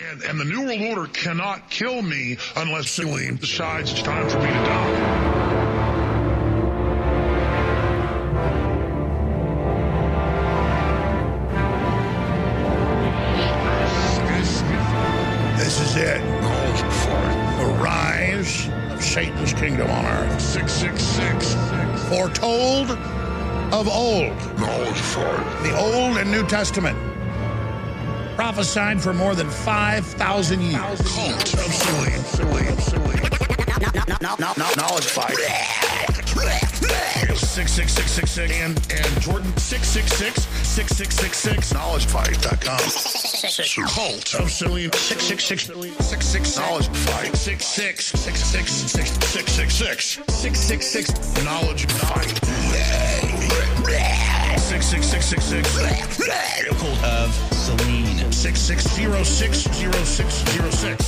And the New World Order cannot kill me unless Celine decides it's time for me to die. This is it. The rise of Satan's kingdom on earth. 666. Foretold of old. Knowledge fight. The Old and New Testament. Prophesied for more than 5,000 years. Cult of Celine. Knowledge fight. 66666 and Jordan 666-6666 knowledgefight.com. Cult of Celine 666 knowledge fight 666 knowledge fight 66666 Cult of Celine 660-60606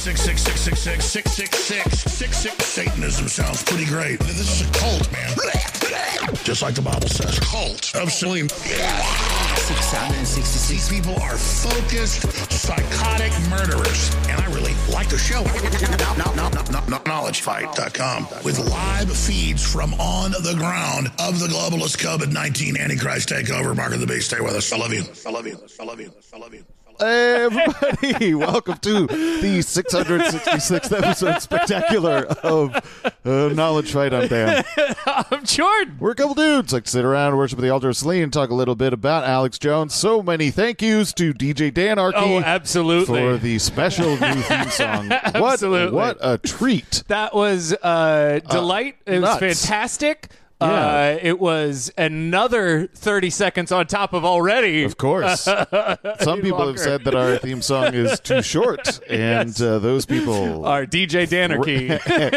66666 Satanism sounds pretty great. This is a cult, man. Just like the Bible says. Cult of Celine. 666 people are focused, psychotic murderers. And I really like the show. KnowledgeFight.com with live feeds from on the ground of the globalist COVID-19 Antichrist takeover. Mark of the Beast, stay with us. I love you. Hey, everybody, welcome to the 666th episode spectacular of Knowledge Fight. I'm Dan. I'm Jordan. We're a couple dudes like to sit around, worship at the altar of Celine, talk a little bit about Alex Jones. So many thank yous to DJ Danarchy. Oh, absolutely. For the special new theme song. Absolutely. What a treat. That was delight. It was nuts. Fantastic. Yeah. It was another 30 seconds on top of already. Of course. Some people have said that our theme song is too short, and those people are DJ Danarchy.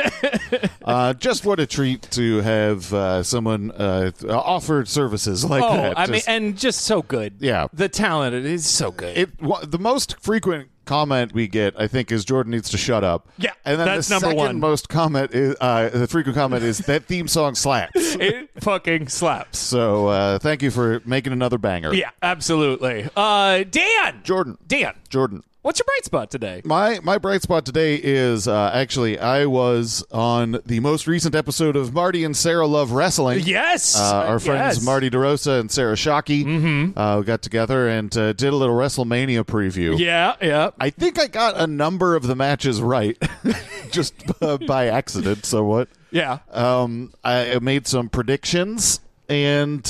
Just what a treat to have someone offer services like that. I mean, and just so good. Yeah. The talent is so good. The most frequent comment we get, I think, is Jordan needs to shut up. Yeah, and then that's the number second one. most comment is the frequent comment is that theme song slaps. It fucking slaps. So thank you for making another banger. Yeah, absolutely. Dan, Jordan. what's your bright spot today? My bright spot today is actually I was on the most recent episode of Marty and Sarah Love Wrestling. Yes, our friends yes. Marty DeRosa and Sarah Shockey got together and did a little WrestleMania preview. Yeah. I think I got a number of the matches right, just by accident. So what? Yeah. I made some predictions. And,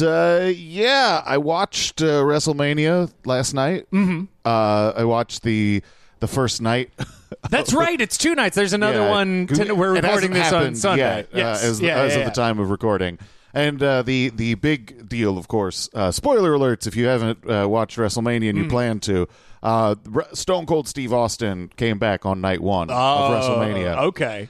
I watched WrestleMania last night. Mm-hmm. I watched the first night. That's right. It's 2 nights. There's another one. We're recording this on Sunday. As of the time of recording. And the big deal, of course, spoiler alerts if you haven't watched WrestleMania and you plan to, Stone Cold Steve Austin came back on night one of WrestleMania. Okay.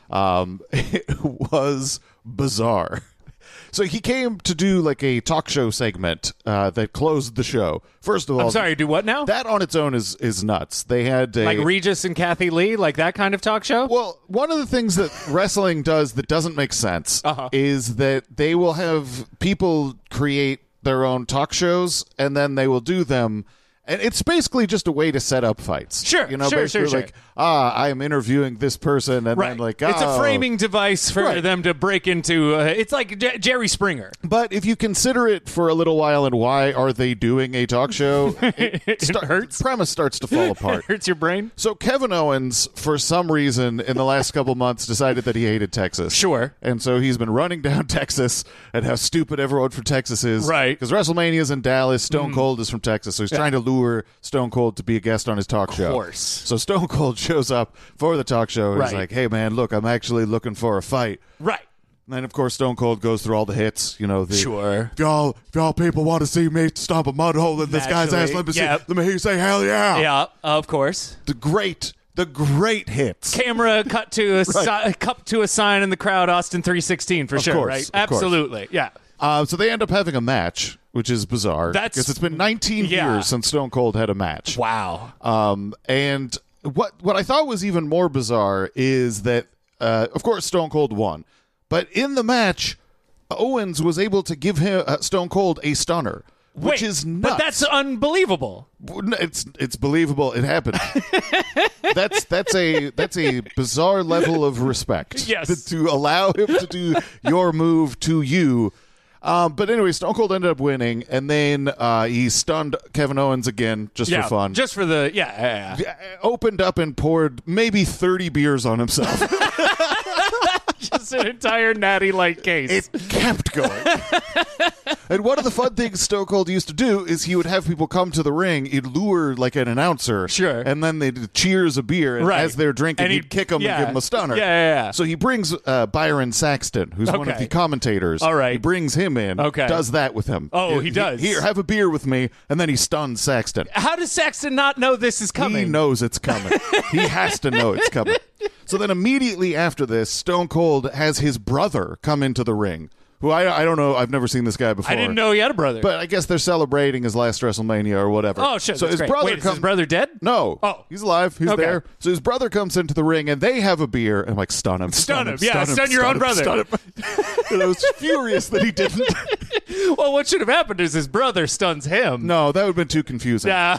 It was bizarre. So he came to do like a talk show segment that closed the show. First of all, I'm sorry, do what now? That on its own is nuts. They had like Regis and Kathy Lee, like that kind of talk show? Well, one of the things that wrestling does that doesn't make sense is that they will have people create their own talk shows and then they will do them. And it's basically just a way to set up fights. Sure, basically sure. like, I am interviewing this person, and then like, it's a framing device for them to break into. It's like Jerry Springer. But if you consider it for a little while, and why are they doing a talk show? It hurts. The premise starts to fall apart. It hurts your brain. So Kevin Owens, for some reason, in the last couple months, decided that he hated Texas. Sure. And so he's been running down Texas and how stupid everyone from Texas is. Right. Because WrestleMania is in Dallas. Stone Cold is from Texas. So he's trying to lure Stone Cold to be a guest on his talk show. Of course. So Stone Cold shows up for the talk show. And he's like, hey, man, look, I'm actually looking for a fight. Right. And then, of course, Stone Cold goes through all the hits. You know, Sure. If y'all people want to see me stomp a mud hole in this guy's ass, let me hear you say hell yeah. Yeah, of course. The great hits. Camera cut to a sign in the crowd, Austin 316 for sure, course, right? of Absolutely, course. yeah. So they end up having a match, which is bizarre. Because it's been 19 years since Stone Cold had a match. Wow. And what I thought was even more bizarre is that, of course, Stone Cold won. But in the match, Owens was able to give him Stone Cold a stunner, which is nuts. But that's unbelievable. It's believable. It happened. that's a bizarre level of respect. Yes. To allow him to do your move to you. But anyway, Stone Cold ended up winning, and then he stunned Kevin Owens again just for fun. Just for the yeah. Opened up and poured maybe 30 beers on himself. Just an entire Natty Light case. It kept going. And one of the fun things Stone Cold used to do is he would have people come to the ring. He'd lure like an announcer. Sure. And then they'd cheers a beer. And as they're drinking, he'd kick them and give them a stunner. Yeah. So he brings Byron Saxton, who's one of the commentators. All right. He brings him in. Okay. Does that with him. Oh, he does. Here, have a beer with me. And then he stuns Saxton. How does Saxton not know this is coming? He knows it's coming. He has to know it's coming. So then immediately after this, Stone Cold has his brother come into the ring, who I don't know. I've never seen this guy before. I didn't know he had a brother. But I guess they're celebrating his last WrestleMania or whatever. Oh, shit. So that's his great. brother Wait, is his brother dead? No. Oh. He's alive. He's Okay. there. So his brother comes into the ring, and they have a beer. And I'm like, stun him. Stun him. Yeah, stun your own brother. Stun him. And I was furious that he didn't. Well, what should have happened is his brother stuns him. No, that would have been too confusing. Yeah.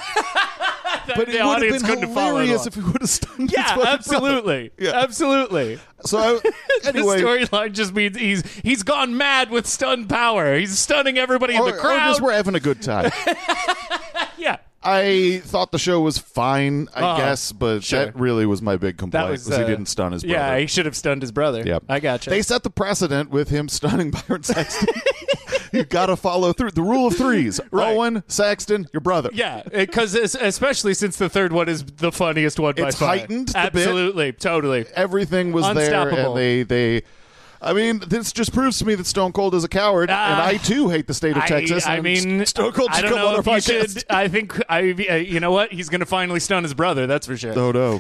But the it would audience have been couldn't follow hilarious along. if he would have stunned his Yeah, fucking absolutely. brother. Yeah. Absolutely. So anyway, The storyline just means he's gone mad with stun power. He's stunning everybody in the or crowd. just we're having a good time. Yeah. I thought the show was fine, I guess, but sure. that really was my big complaint. That was he didn't stun his brother. Yeah, he should have stunned his brother. Yep. I gotcha. They set the precedent with him stunning Byron Saxton. You got to follow through the rule of threes. Right. Owen, Saxton, your brother. Yeah, because especially since the third one is the funniest one by It's far. heightened a bit. Absolutely, totally. Everything was Unstoppable. there, and they. I mean, this just proves to me that Stone Cold is a coward, and I too hate the state of Texas. I and mean, Stone Cold I should don't come on know our if you podcast. should. I think you know what? He's going to finally stun his brother. That's for sure. Oh no.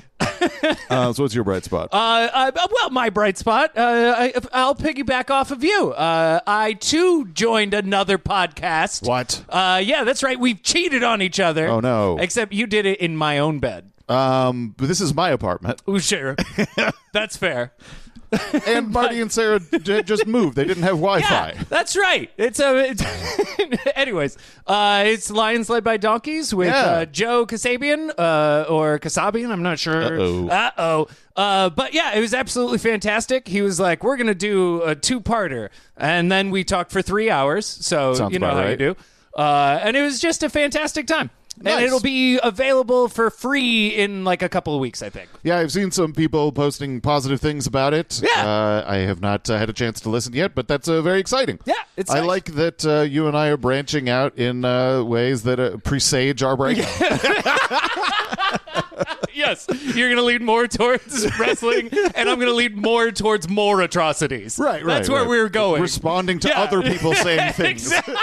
So what's your bright spot? Well, my bright spot. I'll piggyback off of you. I too joined another podcast. What? Yeah, that's right. We've cheated on each other. Oh, no. Except you did it in my own bed. But this is my apartment. Ooh, sure. That's fair. And Marty and Sarah just moved. They didn't have Wi-Fi. Yeah, that's right. Anyways, it's Lions Led by Donkeys with Joe Kasabian or Kasabian. I'm not sure. But yeah, it was absolutely fantastic. He was like, "We're gonna do a 2-parter," and then we talked for 3 hours. So Sounds you know about how right. you do. And it was just a fantastic time. Nice. And it'll be available for free in like a couple of weeks, I think. Yeah, I've seen some people posting positive things about it. Yeah. I have not had a chance to listen yet, but that's very exciting. Yeah, it's I nice. like that you and I are branching out in ways that presage our breakup. Yes, you're going to lead more towards wrestling, and I'm going to lead more towards more atrocities. Right. That's where we're going. Responding to other people saying things. Exactly.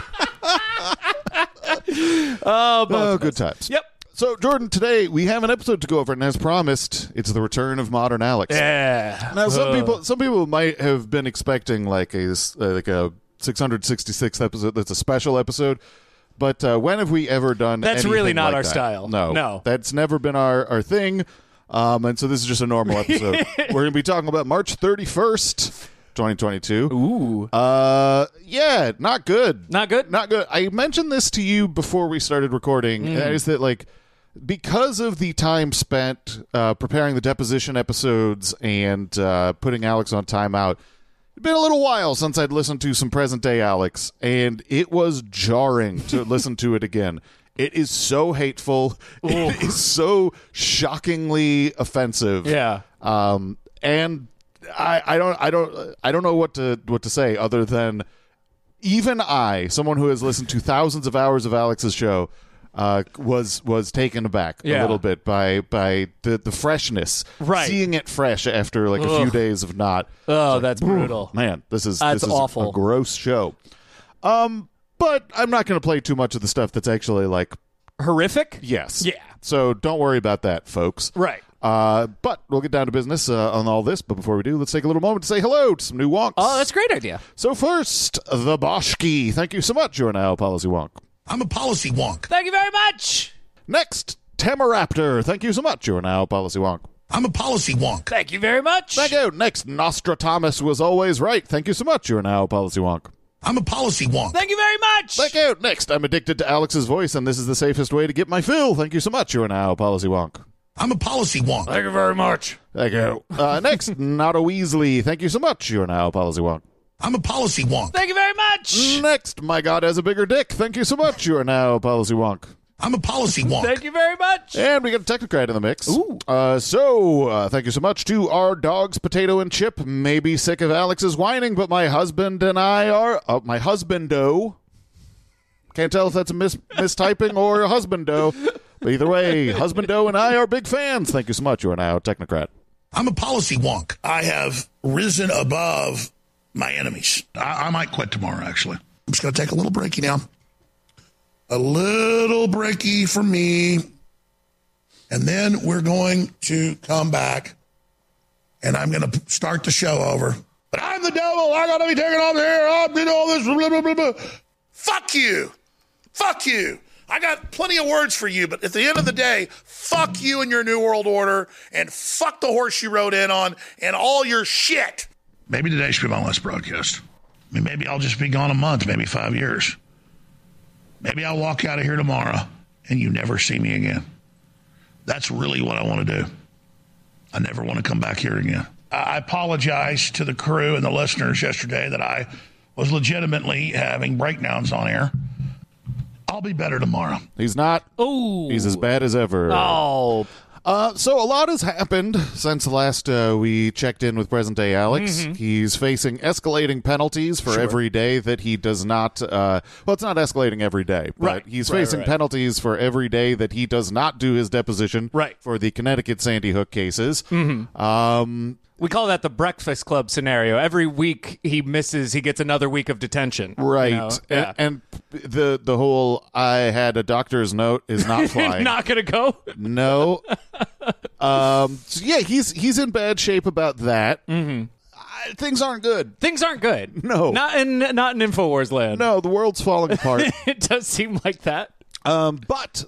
Oh, good times. Yep. So, Jordan, today we have an episode to go over, and as promised, it's the return of Modern Alex. Yeah. Now, some people might have been expecting like a 666th episode. That's a special episode. But when have we ever done? That's really anything not like our that? style. No, that's never been our thing. And so this is just a normal episode. We're going to be talking about March 31st. 2022. Ooh. Yeah, not good. Not good? Not good. I mentioned this to you before we started recording. And that is that, like, because of the time spent preparing the deposition episodes and putting Alex on timeout, it's been a little while since I'd listened to some present day Alex, and it was jarring to listen to it again. It is so hateful. It is so shockingly offensive. Yeah. And I don't know what to say other than even I, someone who has listened to thousands of hours of Alex's show, was taken aback a little bit by the freshness, right? Seeing it fresh after like a few days of not. Oh, that's brutal, man. This is awful. A gross show. But I'm not going to play too much of the stuff that's actually like horrific. Yes. Yeah. So don't worry about that, folks. Right. But we'll get down to business on all this. But before we do, let's take a little moment to say hello to some new wonks. Oh, that's a great idea. So first, the Boschke. Thank you so much. You're now a policy wonk. I'm a policy wonk. Thank you very much. Next, Tamaraptor. Thank you so much. You're now a policy wonk. I'm a policy wonk. Thank you very much. Thank you. Next, Nostradamus was always right. Thank you so much. You're now a policy wonk. I'm a policy wonk. Thank you very much. Thank you. Next, I'm addicted to Alex's voice, and this is the safest way to get my fill. Thank you so much. You are now a policy wonk. I'm a policy wonk. Thank you very much. Thank you. Next, not a Weasley. Thank you so much. You are now a policy wonk. I'm a policy wonk. Thank you very much. Next, my God has a bigger dick. Thank you so much. You are now a policy wonk. I'm a policy wonk. Thank you very much. And we got a technocrat in the mix. Ooh. Thank you so much to our dogs, Potato and Chip. Maybe sick of Alex's whining, but my husband and I are... my husbando. Can't tell if that's a mistyping or a husbando. But either way, husbando and I are big fans. Thank you so much. You are now a technocrat. I'm a policy wonk. I have risen above my enemies. I might quit tomorrow, actually. I'm just going to take a little breaky now. A little breaky for me. And then we're going to come back, and I'm going to start the show over. But I'm the devil. I got to be taken off here. I did all this. Blah, blah, blah, blah. Fuck you. Fuck you. I got plenty of words for you, but at the end of the day, fuck you and your New World Order, and fuck the horse you rode in on, and all your shit. Maybe today should be my last broadcast. I mean, maybe I'll just be gone a month, maybe 5 years. Maybe I'll walk out of here tomorrow, and you never see me again. That's really what I want to do. I never want to come back here again. I apologize to the crew and the listeners yesterday that I was legitimately having breakdowns on air. I'll be better tomorrow. He's not. Oh. He's as bad as ever. Oh. So a lot has happened since last we checked in with present-day Alex. Mm-hmm. He's facing escalating penalties for every day that he does not... well, it's not escalating every day, but he's facing penalties for every day that he does not do his deposition for the Connecticut Sandy Hook cases. Mm-hmm. We call that the Breakfast Club scenario. Every week he misses, he gets another week of detention. Right. You know? Yeah. And the whole I had a doctor's note is not flying. Not going to go? No. So yeah, he's in bad shape about that. Mm-hmm. Things aren't good. Things aren't good. No. Not in InfoWars land. No, the world's falling apart. It does seem like that. But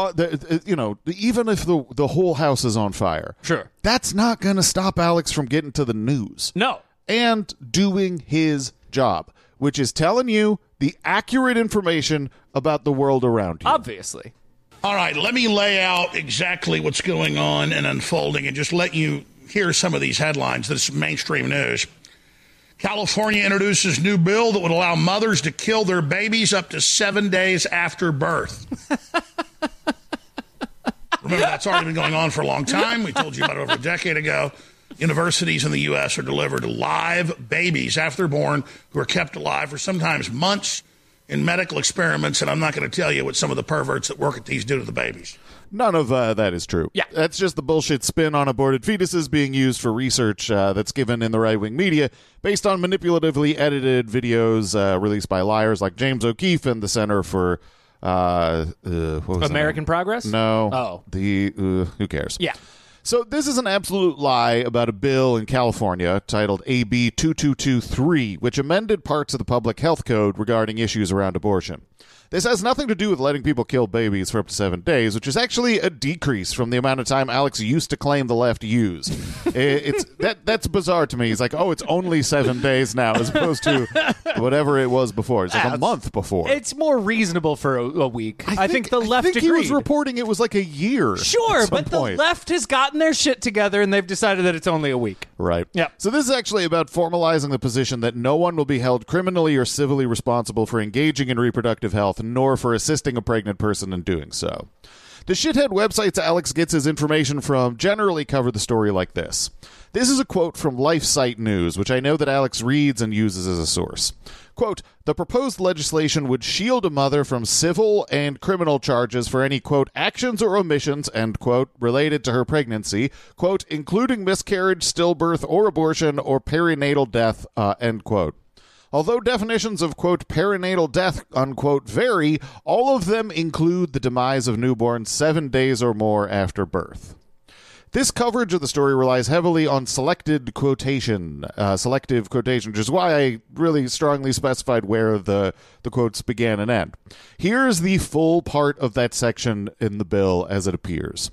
even if the whole house is on fire, that's not going to stop Alex from getting to the news. No. And doing his job, which is telling you the accurate information about the world around you. Obviously. All right, let me lay out exactly what's going on and unfolding and just let you hear some of these headlines. This is mainstream news. California introduces new bill that would allow mothers to kill their babies up to 7 days after birth. Remember, that's already been going on for a long time. We told you about it over a decade ago. Universities in the U.S. are delivered live babies after they're born who are kept alive for sometimes months in medical experiments, and I'm not going to tell you what some of the perverts that work at these do to the babies. None of that is true. Yeah. That's just the bullshit spin on aborted fetuses being used for research that's given in the right-wing media based on manipulatively edited videos released by liars like James O'Keefe and the Center for... American Progress? No. Oh. Who cares? Yeah. So this is an absolute lie about a bill in California titled AB 2223, which amended parts of the Public Health Code regarding issues around abortion. This has nothing to do with letting people kill babies for up to 7 days, which is actually a decrease from the amount of time Alex used to claim the left used. That's bizarre to me. He's like, oh, it's only 7 days now, as opposed to whatever it was before. It's like a month before. It's more reasonable for a week. I think the left agreed. He was reporting it was like a year. Sure, but the left has gotten their shit together, and they've decided that it's only a week. Right. Yeah. So this is actually about formalizing the position that no one will be held criminally or civilly responsible for engaging in reproductive health, nor for assisting a pregnant person in doing so. The shithead websites Alex gets his information from generally cover the story like this. This is a quote from LifeSite News, which I know that Alex reads and uses as a source. Quote, the proposed legislation would shield a mother from civil and criminal charges for any, quote, actions or omissions, end quote, related to her pregnancy, quote, including miscarriage, stillbirth, or abortion, or perinatal death, end quote. Although definitions of, quote, perinatal death, unquote, vary, all of them include the demise of newborns 7 days or more after birth. This coverage of the story relies heavily on selective quotation, which is why I really strongly specified where the quotes began and end. Here's the full part of that section in the bill as it appears.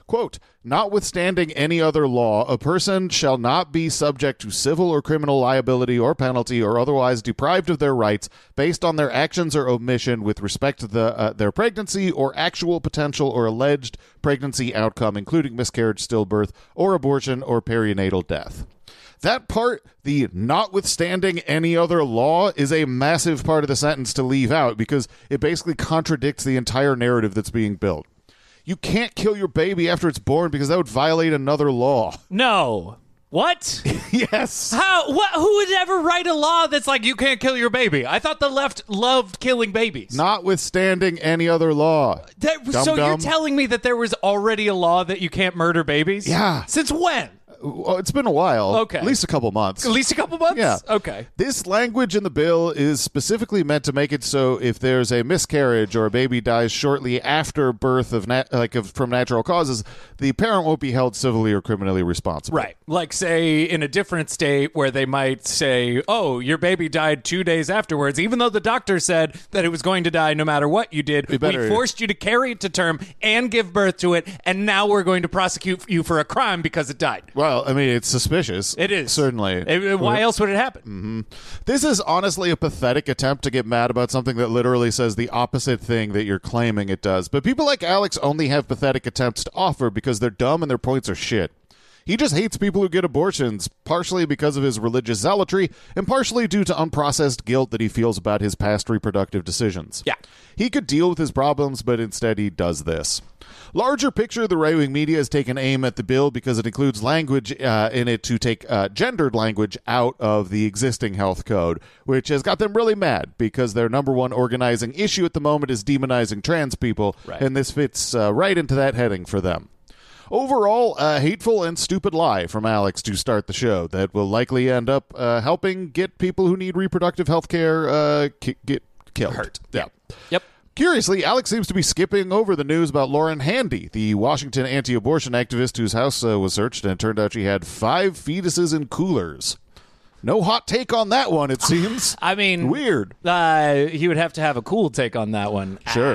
Quote, notwithstanding any other law, a person shall not be subject to civil or criminal liability or penalty or otherwise deprived of their rights based on their actions or omission with respect to their pregnancy or actual potential or alleged pregnancy outcome, including miscarriage, stillbirth, or abortion or perinatal death. That part, the notwithstanding any other law, is a massive part of the sentence to leave out because it basically contradicts the entire narrative that's being built. You can't kill your baby after it's born because that would violate another law. No. What? Yes. How? What? Who would ever write a law that's like you can't kill your baby? I thought the left loved killing babies. Notwithstanding any other law. So you're telling me that there was already a law that you can't murder babies? Yeah. Since when? Well, it's been a while. Okay. At least a couple months. At least a couple months? Yeah. Okay. This language in the bill is specifically meant to make it so if there's a miscarriage or a baby dies shortly after birth from natural causes, the parent won't be held civilly or criminally responsible. Right. Like, say, in a different state where they might say, oh, your baby died 2 days afterwards, even though the doctor said that it was going to die no matter what you did. We forced you to carry it to term and give birth to it, and now we're going to prosecute you for a crime because it died. Well, I mean, it's suspicious. It is. Certainly. Why else would it happen? Mm-hmm. This is honestly a pathetic attempt to get mad about something that literally says the opposite thing that you're claiming it does. But people like Alex only have pathetic attempts to offer because they're dumb and their points are shit. He just hates people who get abortions, partially because of his religious zealotry and partially due to unprocessed guilt that he feels about his past reproductive decisions. Yeah. He could deal with his problems, but instead he does this. Larger picture, the right-wing media has taken aim at the bill because it includes language in it to take gendered language out of the existing health code, which has got them really mad because their number one organizing issue at the moment is demonizing trans people, right. And this fits right into that heading for them. Overall, a hateful and stupid lie from Alex to start the show that will likely end up helping get people who need reproductive health care get killed. Hurt. Yeah. Yep. Curiously, Alex seems to be skipping over the news about Lauren Handy, the Washington anti-abortion activist whose house was searched, and it turned out she had 5 fetuses in coolers. No hot take on that one, it seems. I mean, weird. He would have to have a cool take on that one. Sure.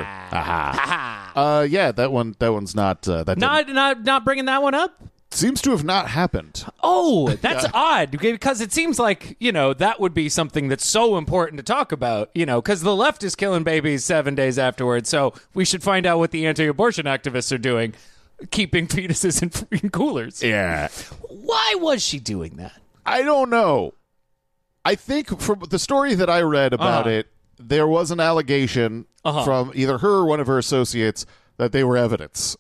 Yeah, that one's not. Not bringing that one up. Seems to have not happened. Oh, that's odd because it seems like, that would be something that's so important to talk about, because the left is killing babies 7 days afterwards. So we should find out what the anti-abortion activists are doing, keeping fetuses in coolers. Yeah. Why was she doing that? I don't know. I think from the story that I read about it, there was an allegation from either her or one of her associates that they were evidence.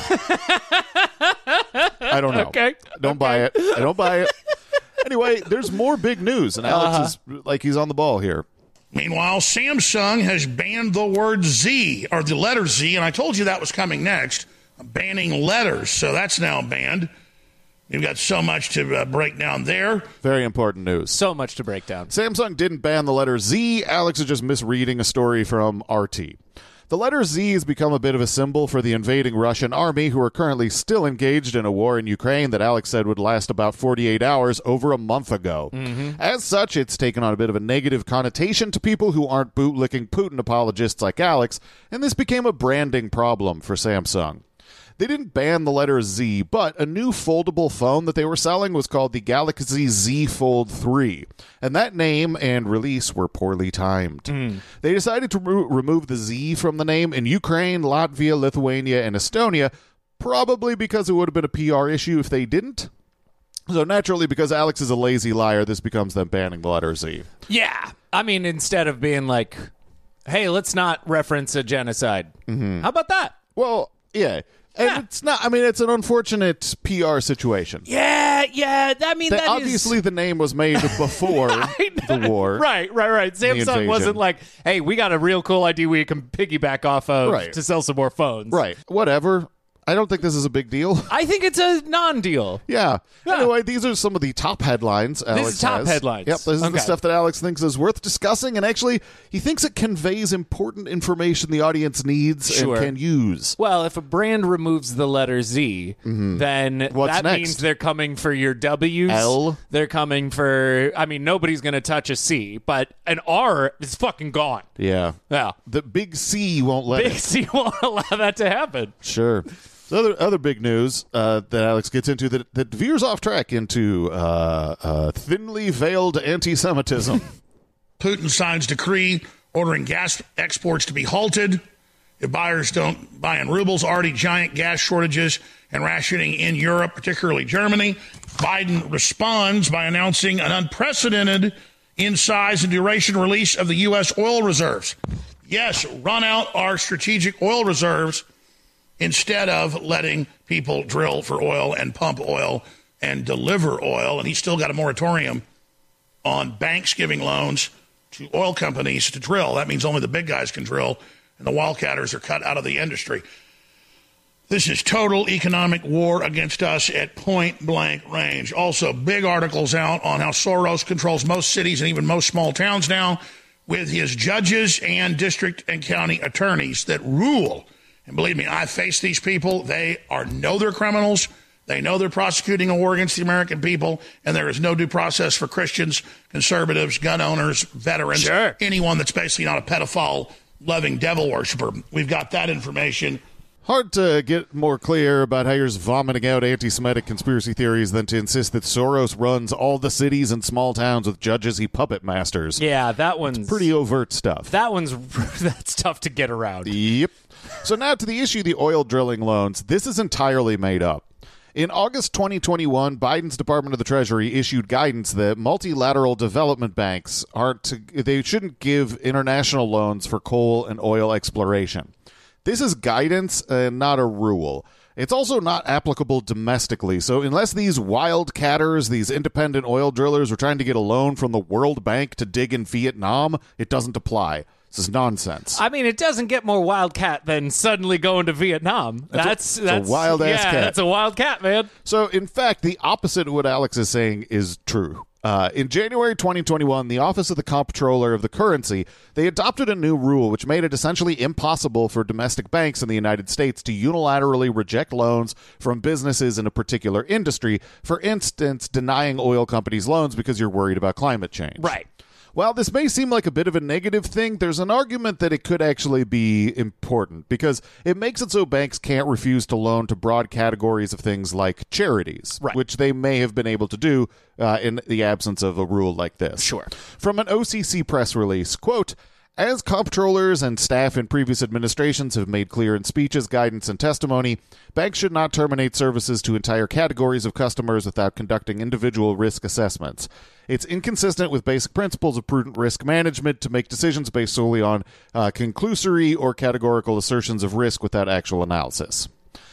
I don't know. Okay. Don't buy it. I don't buy it. Anyway, there's more big news, and Alex is like he's on the ball here. Meanwhile, Samsung has banned the word Z, or the letter Z, and I told you that was coming next, banning letters, so that's now banned. We've got so much to break down there. Very important news. So much to break down. Samsung didn't ban the letter Z. Alex is just misreading a story from RT. The letter Z has become a bit of a symbol for the invading Russian army, who are currently still engaged in a war in Ukraine that Alex said would last about 48 hours over a month ago. Mm-hmm. As such, it's taken on a bit of a negative connotation to people who aren't bootlicking Putin apologists like Alex, and this became a branding problem for Samsung. They didn't ban the letter Z, but a new foldable phone that they were selling was called the Galaxy Z Fold 3. And that name and release were poorly timed. They decided to remove the Z from the name in Ukraine, Latvia, Lithuania, and Estonia, probably because it would have been a PR issue if they didn't. So naturally, because Alex is a lazy liar, this becomes them banning the letter Z. Yeah. I mean, instead of being like, hey, let's not reference a genocide. Mm-hmm. How about that? Well, yeah. And it's not. I mean, it's an unfortunate PR situation. Yeah. I mean, that obviously is... the name was made before the war. Right. Samsung wasn't like, hey, we got a real cool idea we can piggyback off of to sell some more phones. Right. Whatever. I don't think this is a big deal. I think it's a non-deal. Yeah. Anyway, these are some of the top headlines Alex This is top has. headlines. Yep, this is the stuff that Alex thinks is worth discussing, and actually, he thinks it conveys important information the audience needs and can use. Well, if a brand removes the letter Z, then What's that next? means they're coming for your W's. L? They're coming for, I mean, nobody's going to touch a C, but an R is fucking gone. Yeah. Yeah. The big C won't let Big it. C won't allow that to happen. Sure. So other big news that Alex gets into that veers off track into thinly veiled anti-Semitism. Putin signs decree ordering gas exports to be halted if buyers don't buy in rubles. Already giant gas shortages and rationing in Europe, particularly Germany. Biden responds by announcing an unprecedented in size and duration release of the U.S. oil reserves. Yes, run out our strategic oil reserves instead of letting people drill for oil and pump oil and deliver oil. And he's still got a moratorium on banks giving loans to oil companies to drill. That means only the big guys can drill, and the wildcatters are cut out of the industry. This is total economic war against us at point-blank range. Also, big articles out on how Soros controls most cities and even most small towns now with his judges and district and county attorneys that rule. And believe me, I face these people. They know they're criminals. They know they're prosecuting a war against the American people, and there is no due process for Christians, conservatives, gun owners, veterans, anyone that's basically not a pedophile, loving devil worshiper. We've got that information. Hard to get more clear about how you're just vomiting out anti-Semitic conspiracy theories than to insist that Soros runs all the cities and small towns with judges he puppet masters. Yeah, that one's... It's pretty overt stuff. That's tough to get around. Yep. So now to the issue, the oil drilling loans. This is entirely made up. In August 2021, Biden's Department of the Treasury issued guidance that multilateral development banks they shouldn't give international loans for coal and oil exploration. This is guidance and not a rule. It's also not applicable domestically. So unless these wildcatters, these independent oil drillers, are trying to get a loan from the World Bank to dig in Vietnam, it doesn't apply. This is nonsense. I mean, it doesn't get more wildcat than suddenly going to Vietnam. That's a wild-ass cat. That's a wild cat, man. So, in fact, the opposite of what Alex is saying is true. In January 2021, the Office of the Comptroller of the Currency, they adopted a new rule which made it essentially impossible for domestic banks in the United States to unilaterally reject loans from businesses in a particular industry, for instance, denying oil companies loans because you're worried about climate change. Right. While this may seem like a bit of a negative thing, there's an argument that it could actually be important because it makes it so banks can't refuse to loan to broad categories of things like charities, right, which they may have been able to do in the absence of a rule like this. Sure. From an OCC press release, quote, as comptrollers and staff in previous administrations have made clear in speeches, guidance, and testimony, banks should not terminate services to entire categories of customers without conducting individual risk assessments. It's inconsistent with basic principles of prudent risk management to make decisions based solely on conclusory or categorical assertions of risk without actual analysis.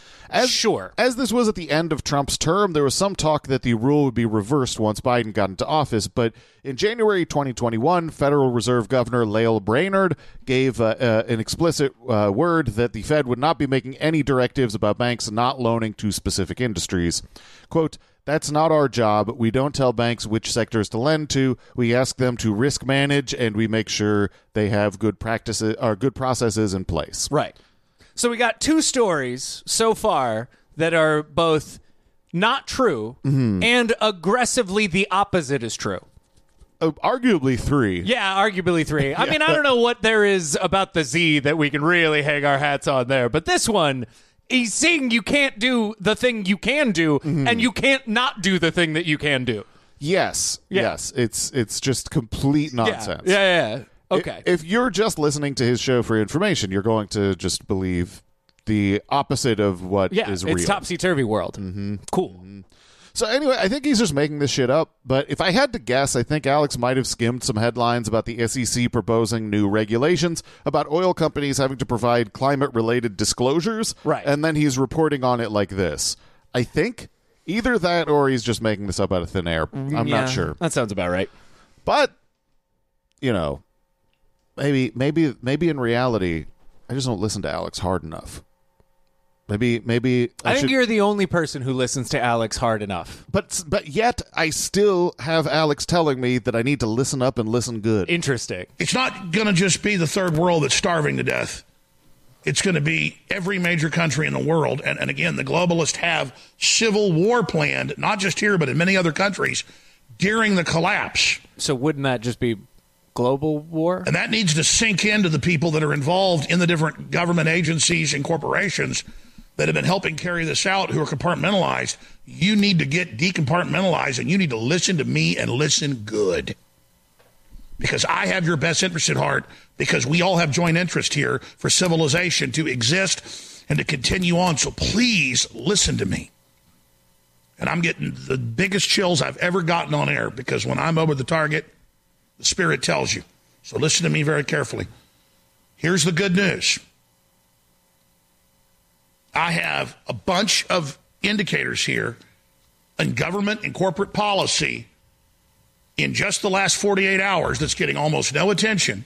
As this was at the end of Trump's term, there was some talk that the rule would be reversed once Biden got into office, but in January 2021, Federal Reserve Governor Lael Brainerd gave an explicit word that the Fed would not be making any directives about banks not loaning to specific industries. Quote, that's not our job. We don't tell banks which sectors to lend to. We ask them to risk manage, and we make sure they have good practices or good processes in place. Right. So we got two stories so far that are both not true and aggressively the opposite is true. Arguably three. Yeah, arguably three. I mean, I don't know what there is about the Z that we can really hang our hats on there, but this one, he's saying you can't do the thing you can do, and you can't not do the thing that you can do. Yes. It's just complete nonsense. Yeah. Okay. If you're just listening to his show for information, you're going to just believe the opposite of what is real. It's topsy-turvy world. Cool. So anyway, I think he's just making this shit up. But if I had to guess, I think Alex might have skimmed some headlines about the SEC proposing new regulations about oil companies having to provide climate-related disclosures. Right. And then he's reporting on it like this. I think either that or he's just making this up out of thin air. I'm not sure. That sounds about right. But, you know, maybe in reality, I just don't listen to Alex hard enough. Maybe I think you're the only person who listens to Alex hard enough. But yet I still have Alex telling me that I need to listen up and listen good. Interesting. It's not going to just be the third world that's starving to death. It's going to be every major country in the world. And again, the globalists have civil war planned, not just here, but in many other countries, during the collapse. So wouldn't that just be global war? And that needs to sink into the people that are involved in the different government agencies and corporations that have been helping carry this out who are compartmentalized, you need to get decompartmentalized, and you need to listen to me and listen good. Because I have your best interest at heart, because we all have joint interest here for civilization to exist and to continue on. So please listen to me. And I'm getting the biggest chills I've ever gotten on air, because when I'm over the target, the Spirit tells you. So listen to me very carefully. Here's the good news. I have a bunch of indicators here in government and corporate policy in just the last 48 hours that's getting almost no attention,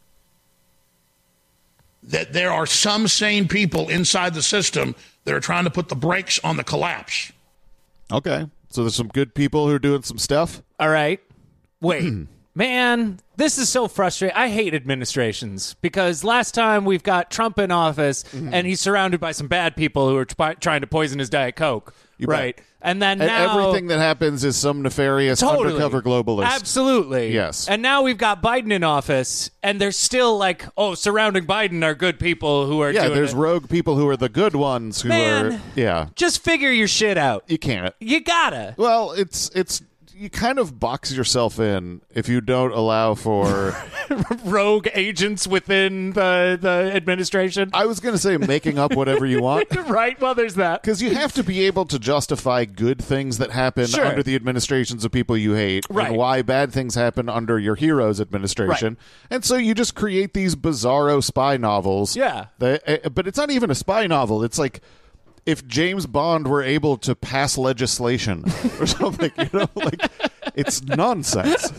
that there are some sane people inside the system that are trying to put the brakes on the collapse. Okay. So there's some good people who are doing some stuff. All right. Wait. Man, this is so frustrating. I hate administrations, because last time we've got Trump in office and he's surrounded by some bad people who are trying to poison his Diet Coke. Right. Bet. And then and now everything that happens is some nefarious undercover globalist. Absolutely. Yes. And now we've got Biden in office, and they're still like, oh, surrounding Biden are good people who are doing there's it. rogue people who are the good ones who are just figure your shit out. You can't. You gotta. Well, it's you kind of box yourself in if you don't allow for rogue agents within the administration. I was going to say making up whatever you want. Right, well, there's that. Because you have to be able to justify good things that happen under the administrations of people you hate, and why bad things happen under your hero's administration. Right. And so you just create these bizarro spy novels. Yeah. But it's not even a spy novel. It's like if James Bond were able to pass legislation or something, like it's nonsense.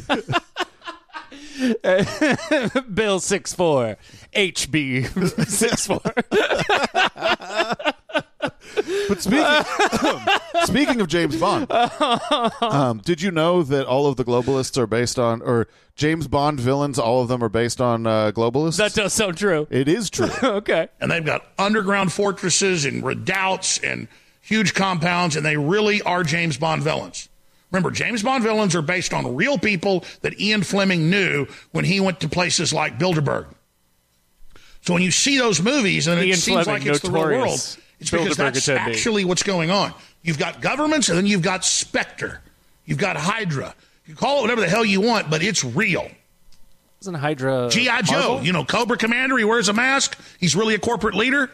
Bill 6-4, HB 6-4. But speaking of James Bond, did you know that all of the globalists are based on, or James Bond villains, all of them are based on globalists? That does sound true. It is true. Okay. And they've got underground fortresses and redoubts and huge compounds, and they really are James Bond villains. Remember, James Bond villains are based on real people that Ian Fleming knew when he went to places like Bilderberg. So when you see those movies and it seems like it's the real world, it's because that's actually what's going on. You've got governments, and then you've got Spectre. You've got Hydra. You call it whatever the hell you want, but it's real. Isn't Hydra G.I. Joe, Cobra Commander, he wears a mask. He's really a corporate leader.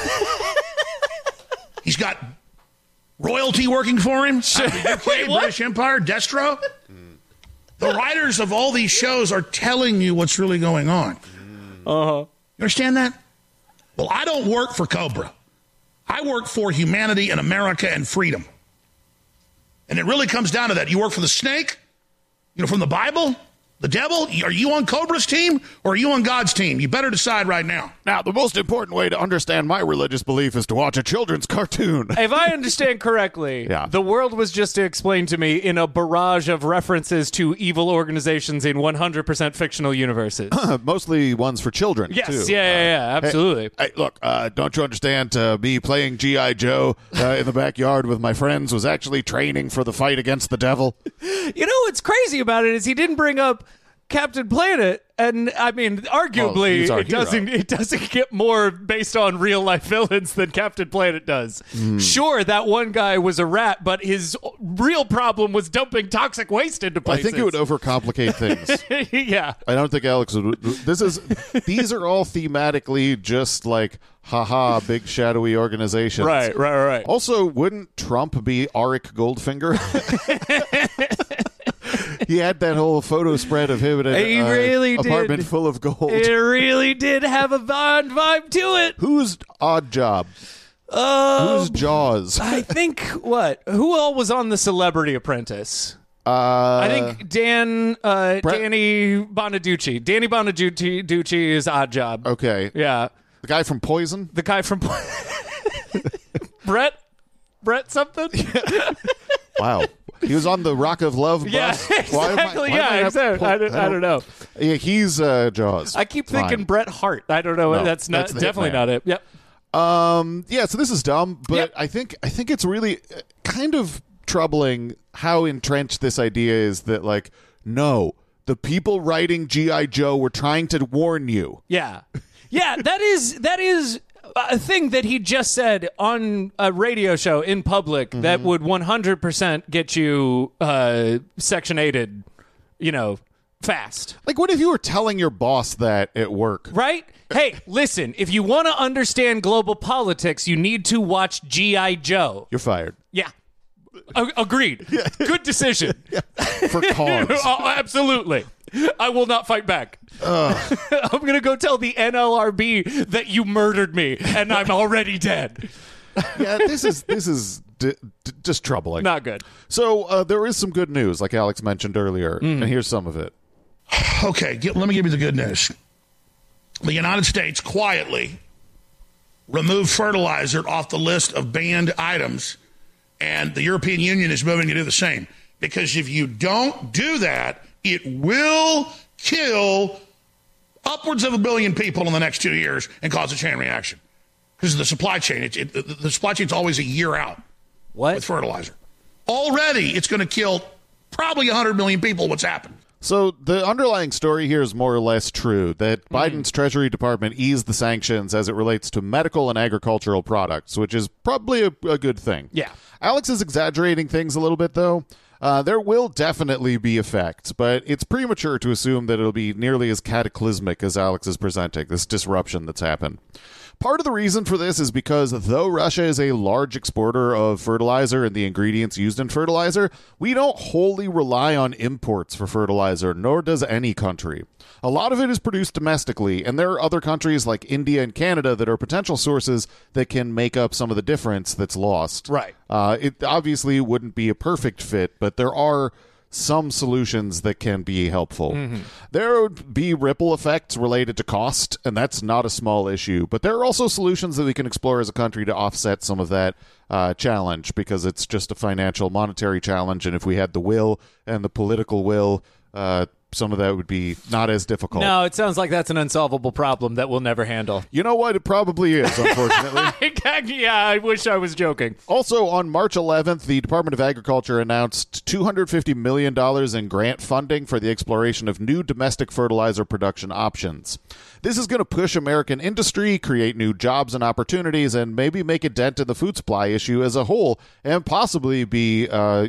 He's got royalty working for him. Wait, British Empire, Destro. The writers of all these shows are telling you what's really going on. Uh-huh. You understand that? Well, I don't work for Cobra. I work for humanity and America and freedom. And it really comes down to that. You work for the snake, from the Bible, the devil. Are you on Cobra's team or are you on God's team? You better decide right now. Now, the most important way to understand my religious belief is to watch a children's cartoon. If I understand correctly, the world was just explained to me in a barrage of references to evil organizations in 100% fictional universes. Mostly ones for children, yes, too. Yeah, absolutely. Hey, look, don't you understand? Me playing G.I. Joe in the backyard with my friends was actually training for the fight against the devil. What's crazy about it is he didn't bring up Captain Planet, and I mean, arguably, it doesn't get more based on real life villains than Captain Planet does. Sure, that one guy was a rat, but his real problem was dumping toxic waste into places. I think it would overcomplicate things. Yeah, I don't think Alex would. These are all thematically just like, haha, big shadowy organizations. Right. Also, wouldn't Trump be Auric Goldfinger? He had that whole photo spread of him in an apartment full of gold. It really did have a Bond vibe to it. Who's Odd Job? Who's Jaws? I think who all was on The Celebrity Apprentice? I think Danny Bonaducci. Danny Bonaducci is Odd Job. Okay. Yeah. The guy from Poison? The guy from Brett something? Wow. He was on the Rock of Love bus. Yeah, exactly. I don't know. Yeah, he's Jaws. I keep thinking Bret Hart. I don't know. No, that's definitely not it. Yep. So this is dumb, but I think it's really kind of troubling how entrenched this idea is that, like, no, the people writing G.I. Joe were trying to warn you. Yeah. Yeah, that is a thing that he just said on a radio show in public that would 100% get you Section 8'd, fast. Like, what if you were telling your boss that at work? Right? Hey, listen, if you want to understand global politics, you need to watch G.I. Joe. You're fired. Yeah. Agreed. Good decision. For cause. Oh, absolutely. I will not fight back. I'm going to go tell the NLRB that you murdered me and I'm already dead. Yeah, this is just troubling. Not good. So there is some good news, like Alex mentioned earlier, and here's some of it. Okay, let me give you the good news. The United States quietly removed fertilizer off the list of banned items, and the European Union is moving to do the same. Because if you don't do that, it will kill upwards of 1 billion people in the next 2 years and cause a chain reaction. Because of the supply chain. The supply chain's always a year out with fertilizer. Already, it's going to kill probably 100 million people. What's happened? So the underlying story here is more or less true, that Biden's Treasury Department eased the sanctions as it relates to medical and agricultural products, which is probably a good thing. Yeah. Alex is exaggerating things a little bit, though. There will definitely be effects, but it's premature to assume that it'll be nearly as cataclysmic as Alex is presenting, this disruption that's happened. Part of the reason for this is because though Russia is a large exporter of fertilizer and the ingredients used in fertilizer, we don't wholly rely on imports for fertilizer, nor does any country. A lot of it is produced domestically, and there are other countries like India and Canada that are potential sources that can make up some of the difference that's lost. Right. It obviously wouldn't be a perfect fit, but there are some solutions that can be helpful. There would be ripple effects related to cost, and that's not a small issue. But there are also solutions that we can explore as a country to offset some of that challenge, because it's just a financial, monetary challenge. And if we had the will and the political will, some of that would be not as difficult. No, it sounds like that's an unsolvable problem that we'll never handle. You know what? It probably is, unfortunately. Yeah, I wish I was joking. Also, on March 11th, the Department of Agriculture announced $250 million in grant funding for the exploration of new domestic fertilizer production options. This is going to push American industry, create new jobs and opportunities, and maybe make a dent in the food supply issue as a whole, and possibly be,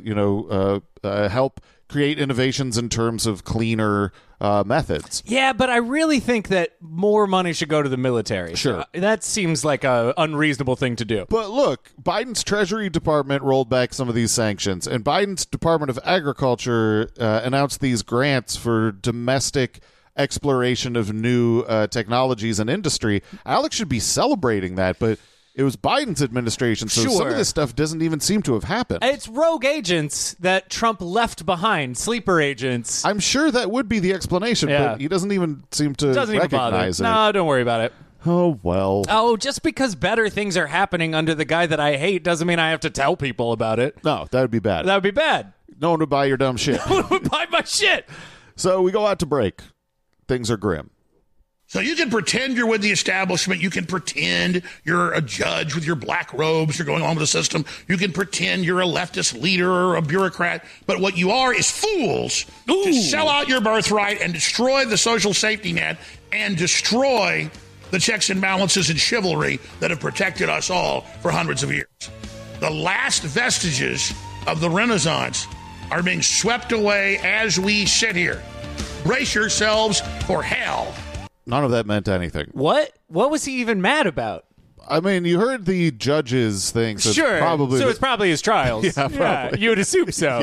help create innovations in terms of cleaner methods. Yeah, but I really think that more money should go to the military. Sure. That seems like a unreasonable thing to do. But look, Biden's Treasury Department rolled back some of these sanctions, and Biden's Department of Agriculture announced these grants for domestic exploration of new technologies and industry. Alex should be celebrating that, but it was Biden's administration, so some of this stuff doesn't even seem to have happened. It's rogue agents that Trump left behind, sleeper agents. I'm sure that would be the explanation, but he doesn't even seem to recognize it. No, don't worry about it. Oh, well. Oh, just because better things are happening under the guy that I hate doesn't mean I have to tell people about it. No, that would be bad. That would be bad. No one would buy your dumb shit. No one would buy my shit. So we go out to break. Things are grim. So you can pretend you're with the establishment. You can pretend you're a judge with your black robes. You're going along with the system. You can pretend you're a leftist leader or a bureaucrat. But what you are is fools to sell out your birthright and destroy the social safety net and destroy the checks and balances and chivalry that have protected us all for hundreds of years. The last vestiges of the Renaissance are being swept away as we sit here. Brace yourselves for hell. None of that meant anything. What? What was he even mad about? I mean, you heard the judges thing. So sure. It's probably his trials. Yeah, probably. Yeah, you would assume so.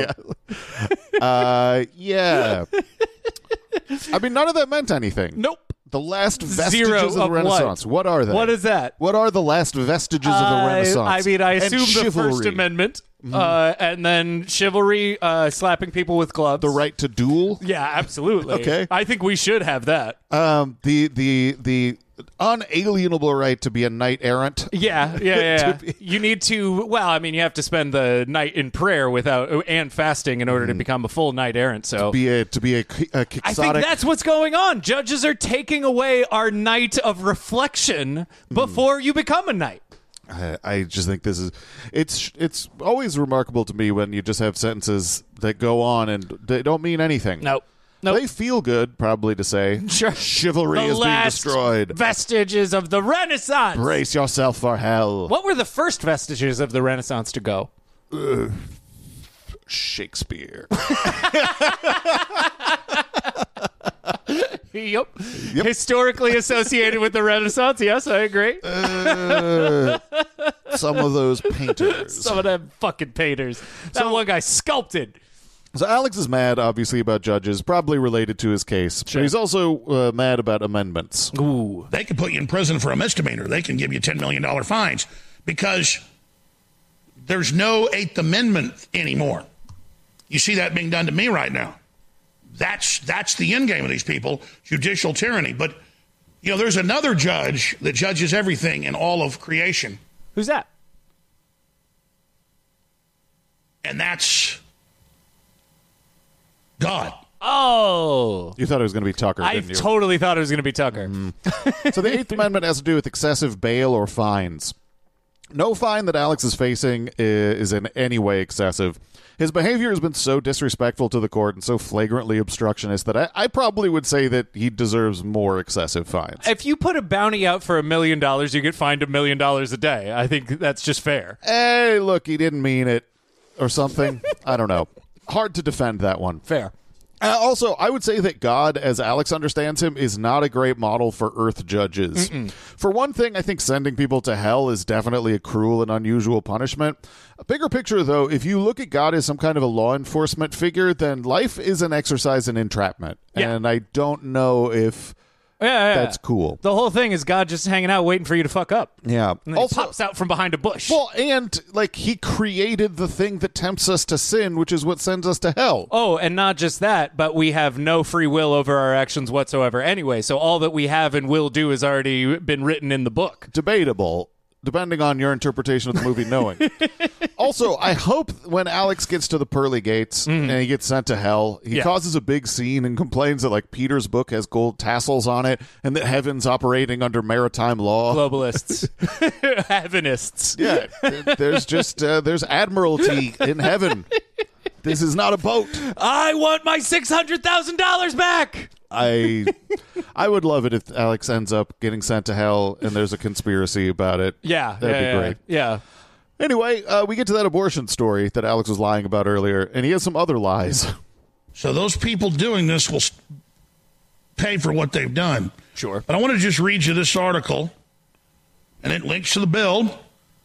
Yeah. I mean, none of that meant anything. Nope. The last vestiges of the Renaissance. What are they? What is that? What are the last vestiges of the Renaissance? I mean, I assume the First Amendment. And then chivalry, slapping people with gloves. The right to duel? Yeah, absolutely. Okay. I think we should have that. The unalienable right to be a knight errant. Yeah. You need to, well, I mean, you have to spend the night in prayer and fasting in order to become a full knight errant. So to be a quixotic. I think that's what's going on. Judges are taking away our night of reflection before you become a knight. I just think this is it's always remarkable to me when you just have sentences that go on and they don't mean anything. Nope. Nope. They feel good, probably to say. Sure. Chivalry The is being last destroyed. Vestiges of the Renaissance. Brace yourself for hell. What were the first vestiges of the Renaissance to go? Shakespeare. Yep. Historically associated with the Renaissance. Yes, I agree. Some of those painters. Some of them fucking painters. That one guy sculpted. So Alex is mad, obviously, about judges, probably related to his case. Sure. But he's also mad about amendments. Ooh. They can put you in prison for a misdemeanor. They can give you $10 million fines because there's no Eighth Amendment anymore. You see that being done to me right now. That's the end game of these people, judicial tyranny. But, there's another judge that judges everything in all of creation. Who's that? And that's God. Oh. You thought it was going to be Tucker, I didn't you? totally thought it was going to be Tucker. So the Eighth Amendment has to do with excessive bail or fines. No fine that Alex is facing is in any way excessive. His behavior has been so disrespectful to the court and so flagrantly obstructionist that I probably would say that he deserves more excessive fines. If you put a bounty out for $1 million, you get fined $1 million a day. I think that's just fair. Hey, look, he didn't mean it or something. I don't know. Hard to defend that one. Fair. Also, I would say that God, as Alex understands him, is not a great model for Earth judges. For one thing, I think sending people to hell is definitely a cruel and unusual punishment. A bigger picture, though, if you look at God as some kind of a law enforcement figure, then life is an exercise in entrapment. Yeah. And I don't know if that's cool. The whole thing is God just hanging out waiting for you to fuck up. Yeah. And then he pops out from behind a bush. Well, and, he created the thing that tempts us to sin, which is what sends us to hell. Oh, and not just that, but we have no free will over our actions whatsoever anyway. So all that we have and will do has already been written in the book. Debatable, depending on your interpretation of the movie knowing. Also, I hope when Alex gets to the pearly gates and he gets sent to hell, he causes a big scene and complains that Peter's book has gold tassels on it and that heaven's operating under maritime law. Globalists. Heavenists. Yeah, there's admiralty in heaven. This is not a boat. I want my $600,000 back. I would love it if Alex ends up getting sent to hell and there's a conspiracy about it. Yeah. That'd be great. Yeah. Anyway, we get to that abortion story that Alex was lying about earlier, and he has some other lies. So those people doing this will pay for what they've done. Sure. But I want to just read you this article, and it links to the bill.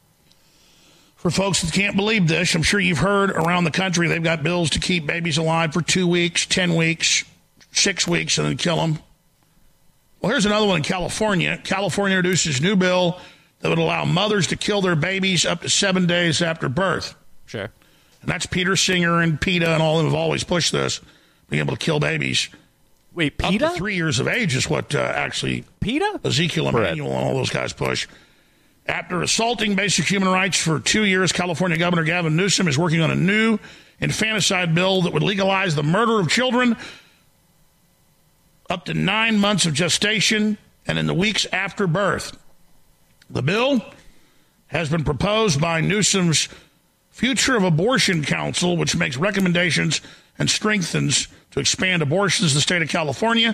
For folks that can't believe this, I'm sure you've heard around the country they've got bills to keep babies alive for 2 weeks, 10 weeks, 6 weeks, and then kill them. Well, here's another one in California. California introduces a new bill that would allow mothers to kill their babies up to 7 days after birth. Sure. And that's Peter Singer and PETA and all of them have always pushed this, being able to kill babies. Wait, Up PETA? to 3 years of age is what actually PETA? Ezekiel Emanuel and all those guys push. After assaulting basic human rights for 2 years, California Governor Gavin Newsom is working on a new infanticide bill that would legalize the murder of children up to 9 months of gestation and in the weeks after birth. The bill has been proposed by Newsom's Future of Abortion Council, which makes recommendations and strengthens to expand abortions in the state of California.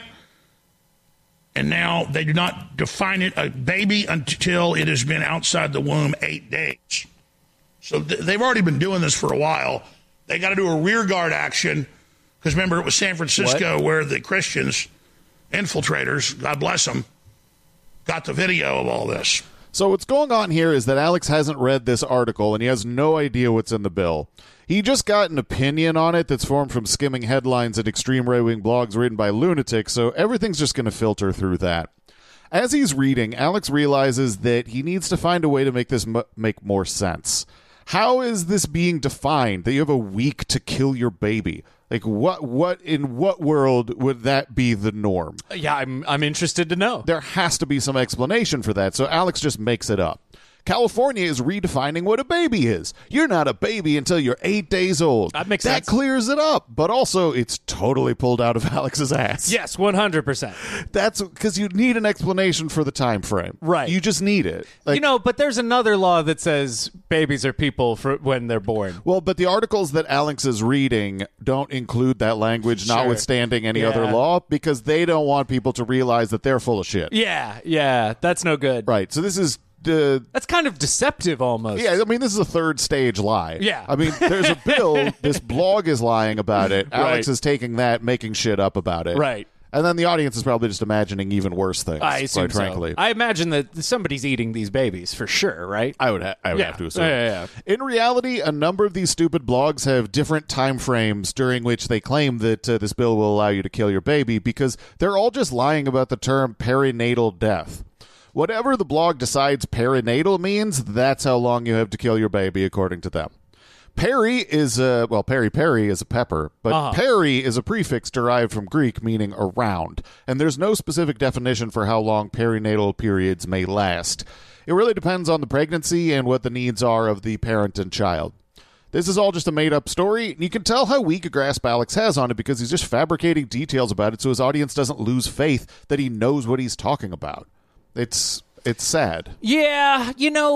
And now they do not define it a baby until it has been outside the womb 8 days. So they've already been doing this for a while. They got to do a rear guard action because remember it was San Francisco where the Christians, infiltrators, God bless them, got the video of all this. So what's going on here is that Alex hasn't read this article and he has no idea what's in the bill. He just got an opinion on it that's formed from skimming headlines and extreme right-wing blogs written by lunatics, so everything's just going to filter through that. As he's reading, Alex realizes that he needs to find a way to make this make more sense. How is this being defined, that you have a week to kill your baby? Like, what in what world would that be the norm? Yeah, I'm interested to know. There has to be some explanation for that, so Alex just makes it up. California is redefining what a baby is. You're not a baby until you're 8 days old. That makes sense. That clears it up, but also it's totally pulled out of Alex's ass. Yes, 100%. That's because you need an explanation for the time frame. Right. You just need it. Like, But there's another law that says babies are people when they're born. well, but the articles that Alex is reading don't include that language, Sure. notwithstanding any Yeah. other law, because they don't want people to realize that they're full of shit. Yeah, that's no good. Right. So this is That's kind of deceptive almost. yeah, I mean, this is a third stage lie. Yeah. I mean, there's a bill, this blog is lying about it. Alex Right. is taking that, making shit up about it. Right. And then the audience is probably just imagining even worse things, I assume quite frankly. so. I imagine that somebody's eating these babies for sure, right? I would have to assume. Yeah. In reality, a number of these stupid blogs have different time frames during which they claim that this bill will allow you to kill your baby, because they're all just lying about the term perinatal death. Whatever the blog decides perinatal means, that's how long you have to kill your baby, according to them. Peri is peri is a pepper, but peri is a prefix derived from Greek meaning around, and there's no specific definition for how long perinatal periods may last. It really depends on the pregnancy and what the needs are of the parent and child. This is all just a made-up story, and you can tell how weak a grasp Alex has on it because he's just fabricating details about it so his audience doesn't lose faith that he knows what he's talking about. It's sad. Yeah,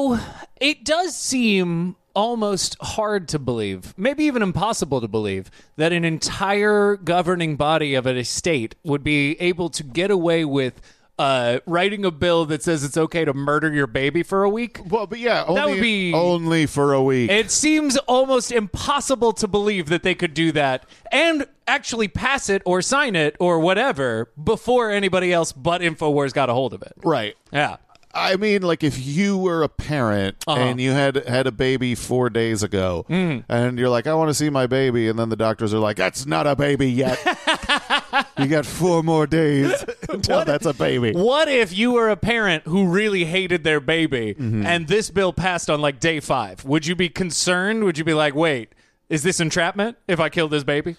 it does seem almost hard to believe, maybe even impossible to believe, that an entire governing body of a state would be able to get away with writing a bill that says it's okay to murder your baby for a week. Well, but yeah, That would be- only for a week. It seems almost impossible to believe that they could do that and actually pass it or sign it or whatever before anybody else but InfoWars got a hold of it. Right. Yeah. I mean, like, if you were a parent and you had a baby 4 days ago, and you're like, I want to see my baby, and then the doctors are like, that's not a baby yet. You got 4 more days until that's a baby. What if you were a parent who really hated their baby and this bill passed on like day 5? Would you be concerned? Would you be like, wait, is this entrapment if I kill this baby?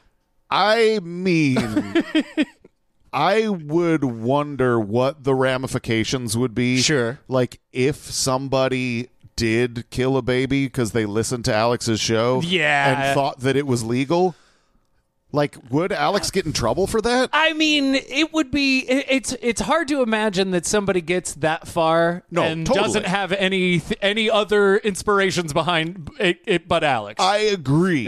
I mean, I would wonder what the ramifications would be. Sure. Like, if somebody did kill a baby because they listened to Alex's show and thought that it was legal. Like, would Alex get in trouble for that? I mean, it would be. It's hard to imagine that somebody gets that far and doesn't have any other inspirations behind it but Alex. I agree,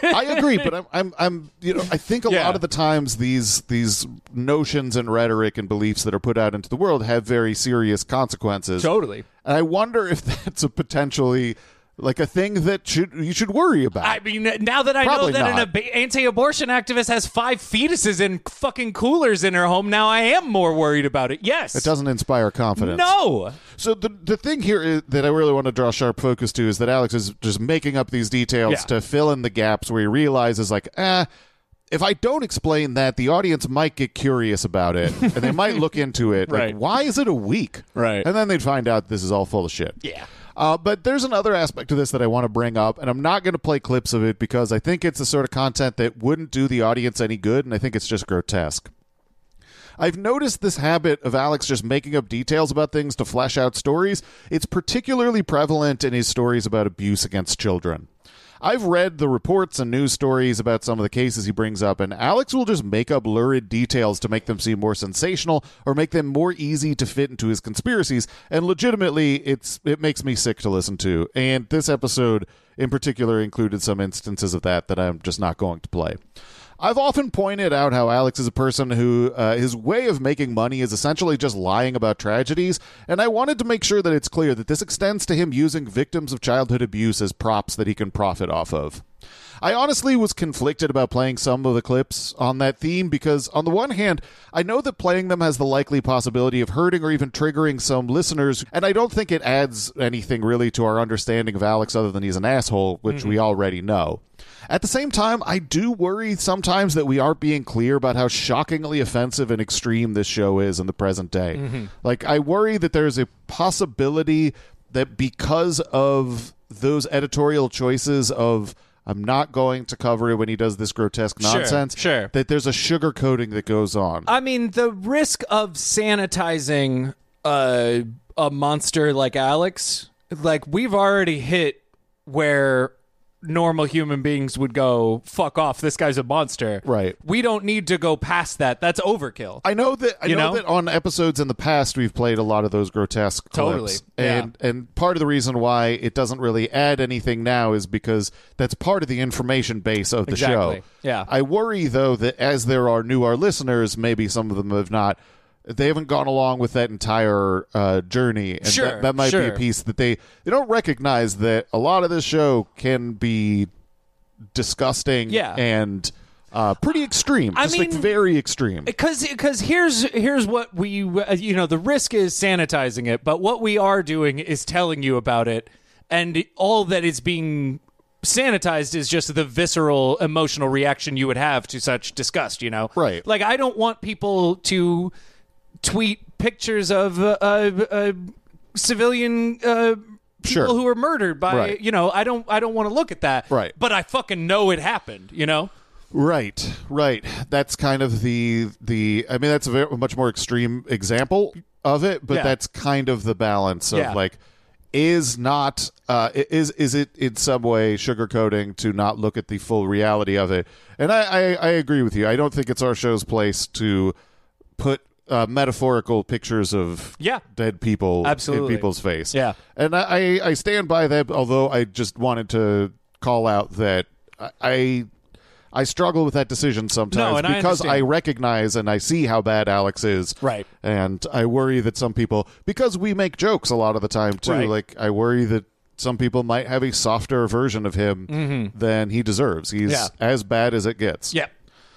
but I'm I think a lot of the times these notions and rhetoric and beliefs that are put out into the world have very serious consequences. Totally. And I wonder if that's a potentially like a thing that you should worry about. I mean, now that I Probably know that not. an anti-abortion activist has 5 fetuses in fucking coolers in her home, now I am more worried about it. Yes. It doesn't inspire confidence. No. So the thing here is, that I really want to draw sharp focus to is that Alex is just making up these details to fill in the gaps where he realizes, like, if I don't explain that, the audience might get curious about it, and they might look into it. Right. Like, why is it a week? Right. And then they'd find out this is all full of shit. Yeah. But there's another aspect to this that I want to bring up, and I'm not going to play clips of it because I think it's the sort of content that wouldn't do the audience any good, and I think it's just grotesque. I've noticed this habit of Alex just making up details about things to flesh out stories. It's particularly prevalent in his stories about abuse against children. I've read the reports and news stories about some of the cases he brings up, and Alex will just make up lurid details to make them seem more sensational or make them more easy to fit into his conspiracies, and legitimately, it makes me sick to listen to. And this episode, in particular, included some instances of that I'm just not going to play. I've often pointed out how Alex is a person who his way of making money is essentially just lying about tragedies, and I wanted to make sure that it's clear that this extends to him using victims of childhood abuse as props that he can profit off of. I honestly was conflicted about playing some of the clips on that theme because, on the one hand, I know that playing them has the likely possibility of hurting or even triggering some listeners, and I don't think it adds anything really to our understanding of Alex other than he's an asshole, which we already know. At the same time, I do worry sometimes that we aren't being clear about how shockingly offensive and extreme this show is in the present day. Like, I worry that there's a possibility that because of those editorial choices of I'm not going to cover it when he does this grotesque nonsense, Sure. that there's a sugarcoating that goes on. I mean, the risk of sanitizing a monster like Alex like we've already hit where normal human beings would go, fuck off, this guy's a monster. Right. We don't need to go past that. That's overkill. I know that that on episodes in the past we've played a lot of those grotesque clips. Totally. And part of the reason why it doesn't really add anything now is because that's part of the information base of the show. Yeah. I worry though that as there are newer listeners, maybe some of them they haven't gone along with that entire journey. And that might be a piece that they don't recognize, that a lot of this show can be disgusting and pretty extreme. Very extreme. Because here's what we, the risk is sanitizing it, but what we are doing is telling you about it, and all that is being sanitized is just the visceral emotional reaction you would have to such disgust, Right. Like, I don't want people to tweet pictures of civilian people who were murdered by I don't want to look at that, right? But I fucking know it happened, right. That's kind of the I mean, that's a much more extreme example of it, but that's kind of the balance of like, is it in some way sugarcoating to not look at the full reality of it? And I agree with you. I don't think it's our show's place to put metaphorical pictures of dead people in people's face. Yeah. And I stand by that, although I just wanted to call out that I struggle with that decision sometimes because I recognize and I see how bad Alex is. Right. And I worry that some people, because we make jokes a lot of the time too, like I worry that some people might have a softer version of him than he deserves. He's as bad as it gets. Yeah.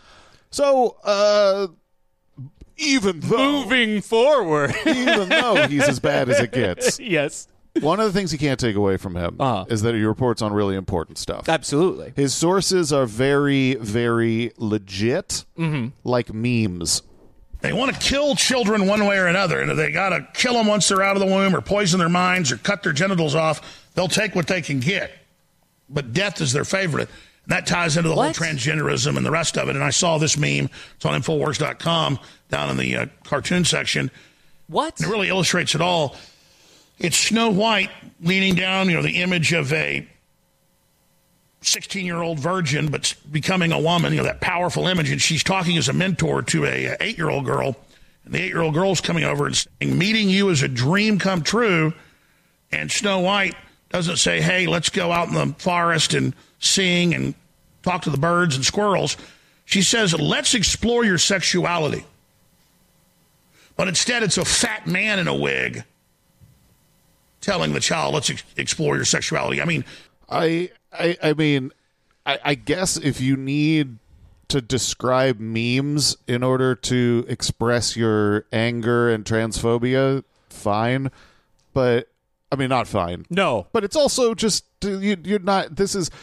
So, even though moving forward, even though he's as bad as it gets, yes, one of the things you can't take away from him is that he reports on really important stuff. Absolutely. His sources are very, very legit, like memes. They want to kill children one way or another, and if they got to kill them once they're out of the womb or poison their minds or cut their genitals off, they'll take what they can get. But death is their favorite. And that ties into the whole transgenderism and the rest of it. And I saw this meme. It's on Infowars.com down in the cartoon section. What? And it really illustrates it all. It's Snow White leaning down, the image of a 16-year-old virgin, but becoming a woman, that powerful image. And she's talking as a mentor to a 8-year-old girl. And the 8-year-old girl's coming over and saying, meeting you is a dream come true. And Snow White doesn't say, hey, let's go out in the forest and sing and talk to the birds and squirrels. She says, let's explore your sexuality. But instead, it's a fat man in a wig telling the child, let's explore your sexuality. I mean, I guess if you need to describe memes in order to express your anger and transphobia, fine. But I mean, not fine. No. But it's also just, you're not,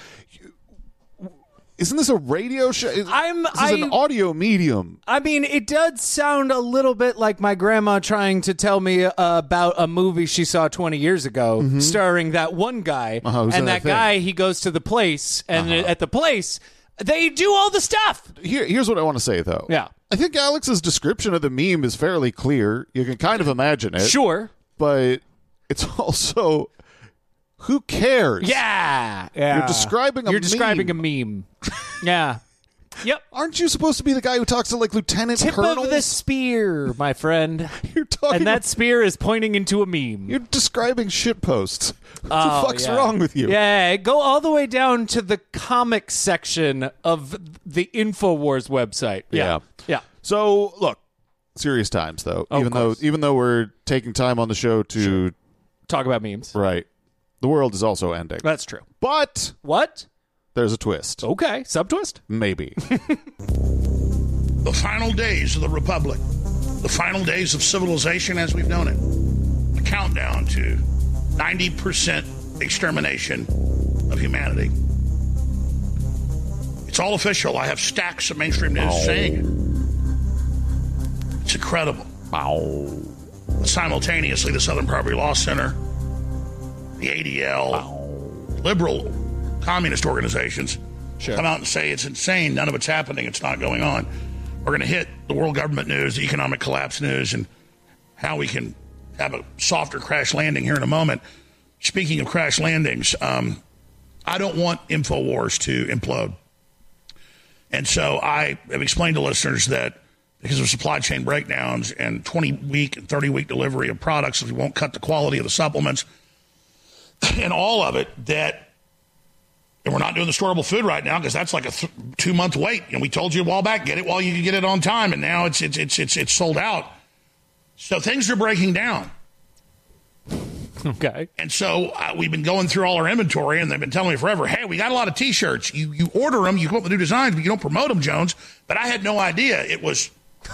isn't this a radio show? This is an audio medium. I mean, it does sound a little bit like my grandma trying to tell me about a movie she saw 20 years ago starring that one guy. And that guy, he goes to the place, and at the place, they do all the stuff. Here's what I want to say, though. Yeah. I think Alex's description of the meme is fairly clear. You can kind of imagine it. Sure. But it's also, who cares? Yeah. You're describing a meme. Yeah. Yep. Aren't you supposed to be the guy who talks to like lieutenant colonels? Tip of the spear, my friend. You're talking, and that spear is pointing into a meme. You're describing shitposts. What the fuck's wrong with you? Yeah, go all the way down to the comics section of the InfoWars website. Yeah. So look, serious times though. Even though we're taking time on the show to talk about memes, right? The world is also ending. That's true. But what? There's a twist. Okay, subtwist? Maybe. The final days of the Republic. The final days of civilization as we've known it. A countdown to 90% extermination of humanity. It's all official. I have stacks of mainstream news saying it. It's incredible. But simultaneously, the Southern Poverty Law Center, the ADL, liberal communist organizations come out and say it's insane. None of it's happening. It's not going on. We're going to hit the world government news, the economic collapse news, and how we can have a softer crash landing here in a moment. speaking of crash landings, I don't want InfoWars to implode. And so I have explained to listeners that because of supply chain breakdowns and 20-week and 30-week delivery of products, we won't cut the quality of the supplements and all of it, and we're not doing the storable food right now because that's like a 2-month wait. And we told you a while back, get it while you can get it on time, and now it's sold out. So things are breaking down. Okay. And so we've been going through all our inventory, and they've been telling me forever, hey, we got a lot of T-shirts. You order them, you come up with new designs, but you don't promote them, Jones. But I had no idea it was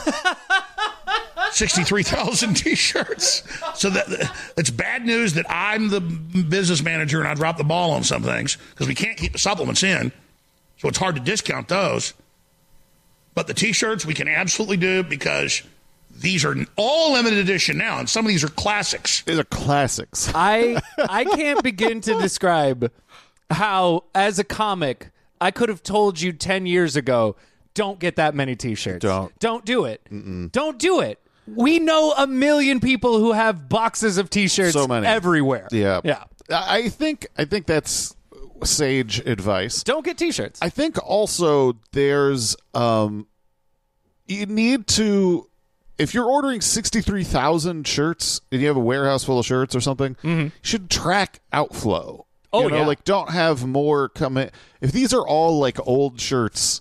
63,000 T-shirts. So it's bad news that I'm the business manager and I dropped the ball on some things because we can't keep the supplements in. So it's hard to discount those. But the T-shirts we can absolutely do because these are all limited edition now, and some of these are classics. These are classics. I can't begin to describe how, as a comic, I could have told you 10 years ago, don't get that many T-shirts. Don't do it. Mm-mm. Don't do it. We know a million people who have boxes of T-shirts everywhere. Yeah. I think that's sage advice. Don't get T-shirts. I think also there's you need to, if you're ordering 63,000 shirts and you have a warehouse full of shirts or something, you should track outflow. Oh, yeah. Like, don't have more come in. If these are all like old shirts,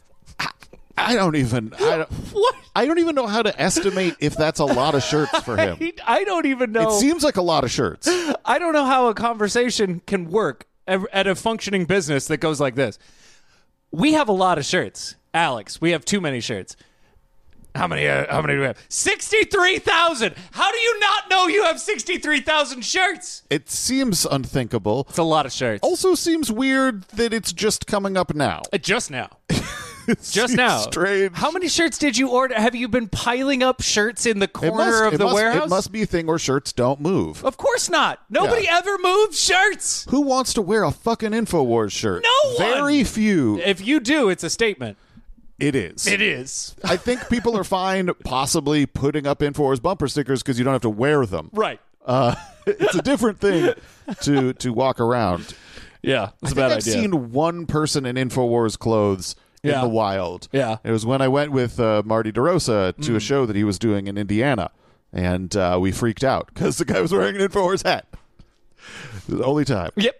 I don't even know how to estimate if that's a lot of shirts for him. I don't even know. It seems like a lot of shirts. I don't know how a conversation can work at a functioning business that goes like this. We have a lot of shirts. Alex, we have too many shirts. How many do we have? 63,000. How do you not know you have 63,000 shirts? It seems unthinkable. It's a lot of shirts. Also seems weird that it's just coming up now. Just now. Just now. Strange. How many shirts did you order? Have you been piling up shirts in the corner of the warehouse? It must be a thing where shirts don't move. Of course not. Nobody ever moves shirts. Who wants to wear a fucking InfoWars shirt? No one. Very few. If you do, it's a statement. It is. It is. I think people are fine possibly putting up InfoWars bumper stickers because you don't have to wear them. Right. It's a different thing to walk around. Yeah, it's a bad idea. I've seen one person in InfoWars clothes in the wild. Yeah. It was when I went with Marty DeRosa to a show that he was doing in Indiana, and we freaked out because the guy was wearing an InfoWars hat. It was the only time. Yep.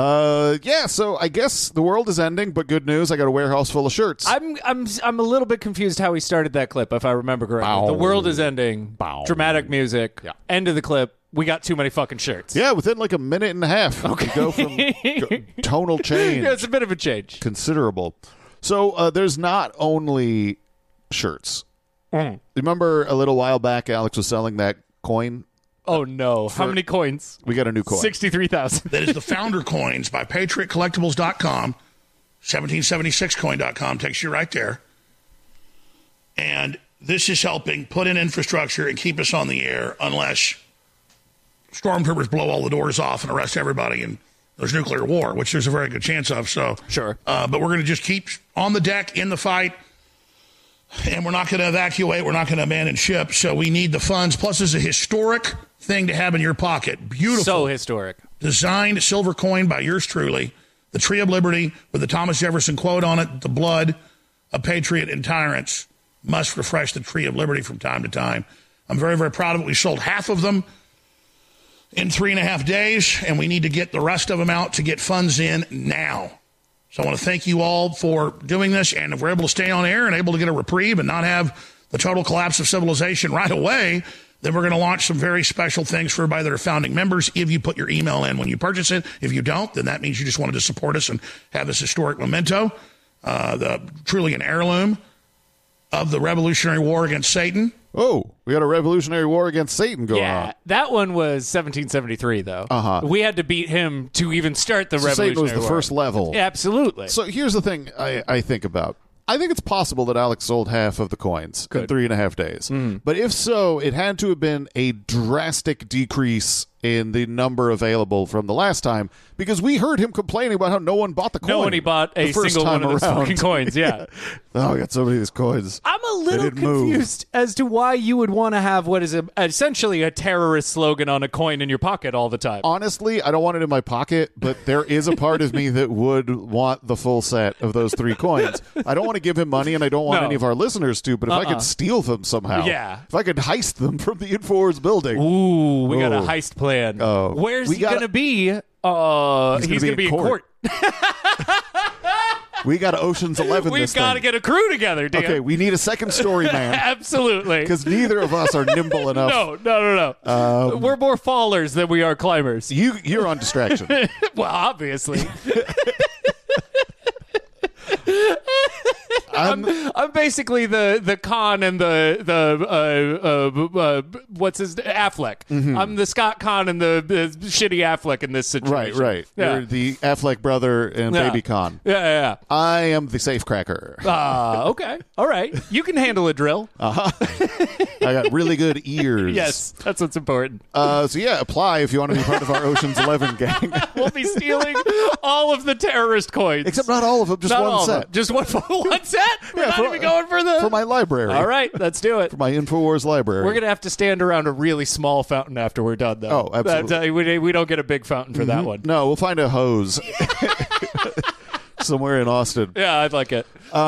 So I guess the world is ending, but good news, I got a warehouse full of shirts. I'm a little bit confused how he started that clip, if I remember correctly. Bow. The world is ending. Bow. Dramatic music. Yeah. End of the clip. We got too many fucking shirts. Yeah, within like a minute and a half. Okay. You go from tonal change. Yeah, it's a bit of a change. Considerable. So there's not only shirts. Remember a little while back, Alex was selling that coin? Oh, no. How many coins? We got a new coin. 63,000. That is the Founder Coins by PatriotCollectibles.com. 1776coin.com takes you right there. And this is helping put in infrastructure and keep us on the air unless stormtroopers blow all the doors off and arrest everybody and there's nuclear war, which there's a very good chance of. So, sure. But we're going to just keep on the deck in the fight. And we're not going to evacuate. We're not going to abandon ship. So we need the funds. Plus, it's a historic thing to have in your pocket. Beautiful. So historic. Designed silver coin by yours truly. The Tree of Liberty with the Thomas Jefferson quote on it. The blood of patriot and tyrants must refresh the Tree of Liberty from time to time. I'm very, very proud of it. We sold half of them in 3.5 days, and we need to get the rest of them out to get funds in now. So I want to thank you all for doing this, and if we're able to stay on air and able to get a reprieve and not have the total collapse of civilization right away, then we're going to launch some very special things for everybody that are founding members if you put your email in when you purchase it. If you don't, then that means you just wanted to support us and have this historic memento, truly an heirloom of the Revolutionary War against Satan. Oh, we got a Revolutionary War against Satan going on. Yeah, that one was 1773, though. Uh-huh. We had to beat him to even start the Revolutionary Satan was the War. first level. Yeah, absolutely. So here's the thing I think about. I think it's possible that Alex sold half of the coins in 3.5 days. But if so, it had to have been a drastic decrease in the number available from the last time, because we heard him complaining about how no one bought the coin. No one bought a single one of those fucking coins, yeah. Oh, I got so many of these coins. I'm a little confused as to why you would want to have what is essentially a terrorist slogan on a coin in your pocket all the time. Honestly, I don't want it in my pocket, but there is a part of me that would want the full set of those 3 coins. I don't want to give him money, and I don't want any of our listeners to, but if I could steal them somehow, if I could heist them from the InfoWars building. Ooh, we got a heist plan. Where's he going to be? He's going to be in court. We got Ocean's 11. We've got to get a crew together, Dan. Okay, we need a second story man. Absolutely. Because neither of us are nimble enough. No. We're more fallers than we are climbers. You're on distraction. Well, obviously. I'm basically the Khan and the what's his Affleck. Mm-hmm. I'm the Scott Khan and the shitty Affleck in this situation. Right. Yeah. You're the Affleck brother and baby Khan. Yeah. I am the safecracker. Okay. All right. You can handle a drill. I got really good ears. Yes, that's what's important. Apply if you want to be part of our Ocean's 11 gang. We'll be stealing all of the terrorist coins. Except not all of them, just one set. Just one set? We're not even going for my library. All right, let's do it. For my InfoWars library. We're going to have to stand around a really small fountain after we're done, though. Oh, absolutely. We don't get a big fountain for that one. No, we'll find a hose somewhere in Austin. Yeah, I'd like it.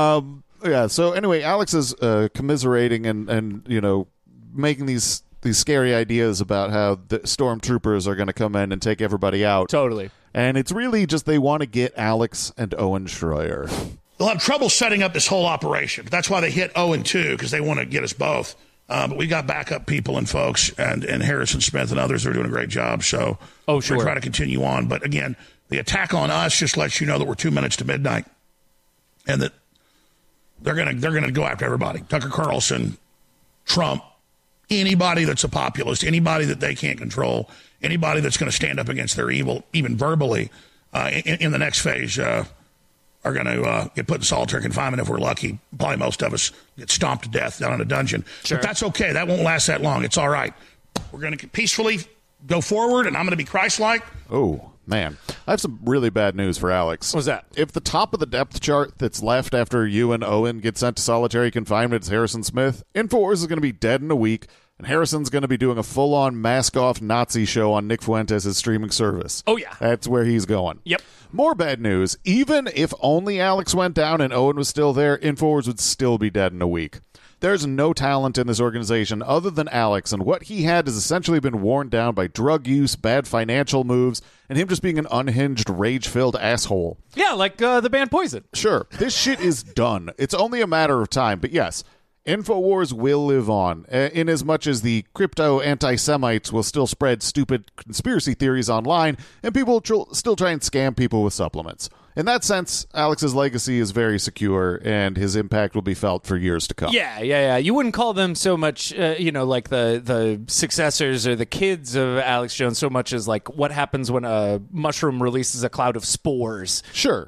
So anyway, Alex is commiserating and making these scary ideas about how the stormtroopers are going to come in and take everybody out. Totally. And it's really just they want to get Alex and Owen Schroyer. They'll have trouble setting up this whole operation. That's why they hit Owen, too, because they want to get us both. But we got backup people and folks, and Harrison Smith and others are doing a great job. So we're trying to continue on. But again, the attack on us just lets you know that we're 2 minutes to midnight, and that they're gonna go after everybody. Tucker Carlson, Trump, anybody that's a populist, anybody that they can't control, anybody that's going to stand up against their evil, even verbally, in the next phase. Are going to get put in solitary confinement if we're lucky. Probably most of us get stomped to death down in a dungeon. Sure. But that's okay. That won't last that long. It's all right. We're going to peacefully go forward, and I'm going to be Christ-like. Oh, man. I have some really bad news for Alex. What's that? If the top of the depth chart that's left after you and Owen get sent to solitary confinement is Harrison Smith, InfoWars is going to be dead in a week, and Harrison's going to be doing a full-on mask-off Nazi show on Nick Fuentes' streaming service. Oh, yeah. That's where he's going. Yep. More bad news. Even if only Alex went down and Owen was still there, InfoWars would still be dead in a week. There's no talent in this organization other than Alex, and what he had has essentially been worn down by drug use, bad financial moves, and him just being an unhinged, rage-filled asshole. Yeah, like the band Poison. Sure, this shit is done. It's only a matter of time, but yes, InfoWars will live on, in as much as the crypto anti-Semites will still spread stupid conspiracy theories online, and people will still try and scam people with supplements. In that sense, Alex's legacy is very secure, and his impact will be felt for years to come. Yeah. You wouldn't call them so much, like the successors or the kids of Alex Jones, so much as like what happens when a mushroom releases a cloud of spores. Sure.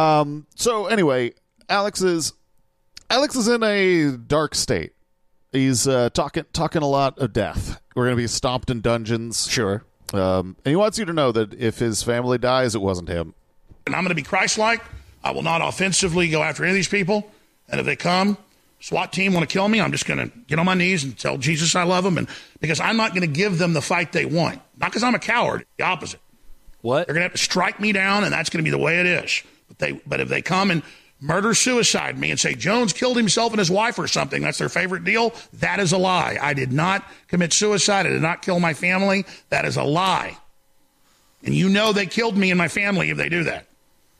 So anyway, Alex is in a dark state. He's talking a lot of death. We're going to be stomped in dungeons. Sure. And he wants you to know that if his family dies, it wasn't him. And I'm going to be Christ-like. I will not offensively go after any of these people. And if they come, SWAT team want to kill me, I'm just going to get on my knees and tell Jesus I love him. And because I'm not going to give them the fight they want. Not because I'm a coward. The opposite. What? They're going to have to strike me down, and that's going to be the way it is. But if they come and murder-suicide me and say Jones killed himself and his wife or something, that's their favorite deal, that is a lie. I did not commit suicide. I did not kill my family. That is a lie. And you know they killed me and my family if they do that.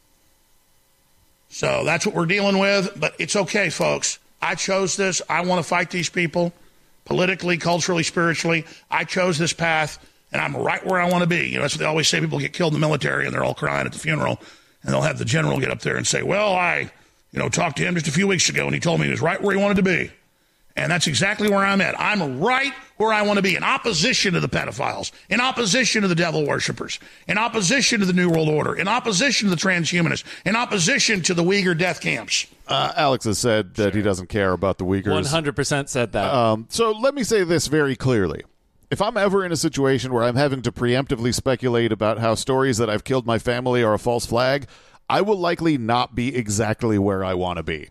So that's what we're dealing with. But it's okay, folks. I chose this. I want to fight these people politically, culturally, spiritually. I chose this path, and I'm right where I want to be. That's what they always say. People get killed in the military, and they're all crying at the funeral. And they'll have the general get up there and say, well, I talked to him just a few weeks ago, and he told me he was right where he wanted to be. And that's exactly where I'm at. I'm right where I want to be, in opposition to the pedophiles, in opposition to the devil worshippers, in opposition to the New World Order, in opposition to the transhumanists, in opposition to the Uyghur death camps. Alex has said that he doesn't care about the Uyghurs. 100% said that. So let me say this very clearly. If I'm ever in a situation where I'm having to preemptively speculate about how stories that I've killed my family are a false flag, I will likely not be exactly where I want to be.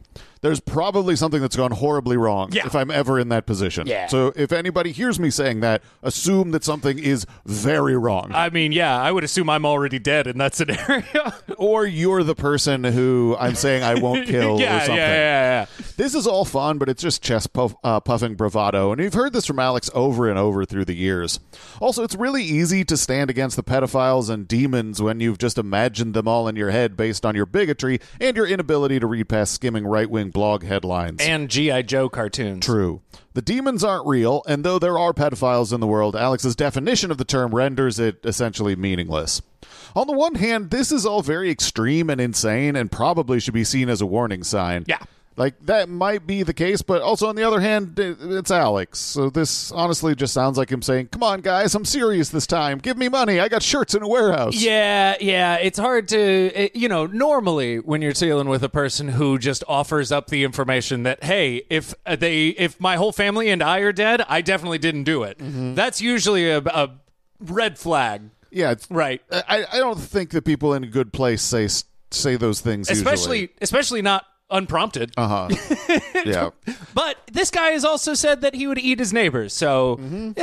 there's probably something that's gone horribly wrong if I'm ever in that position. Yeah. So if anybody hears me saying that, assume that something is very wrong. I mean, yeah, I would assume I'm already dead in that scenario. Or you're the person who I'm saying I won't kill or something. Yeah. This is all fun, but it's just chest-puffing bravado, and you've heard this from Alex over and over through the years. Also, it's really easy to stand against the pedophiles and demons when you've just imagined them all in your head based on your bigotry and your inability to read past skimming right-wing blog headlines. And G.I. Joe cartoons. True. The demons aren't real, and though there are pedophiles in the world, Alex's definition of the term renders it essentially meaningless. On the one hand, this is all very extreme and insane and probably should be seen as a warning sign. Yeah. Like, that might be the case, but also on the other hand, it's Alex. So this honestly just sounds like him saying, come on, guys, I'm serious this time. Give me money. I got shirts in a warehouse. Yeah. It's hard to, normally when you're dealing with a person who just offers up the information that, hey, if my whole family and I are dead, I definitely didn't do it. Mm-hmm. That's usually a red flag. Yeah. Right. I don't think that people in a good place say those things Especially not unprompted. Yeah. But this guy has also said that he would eat his neighbors. So,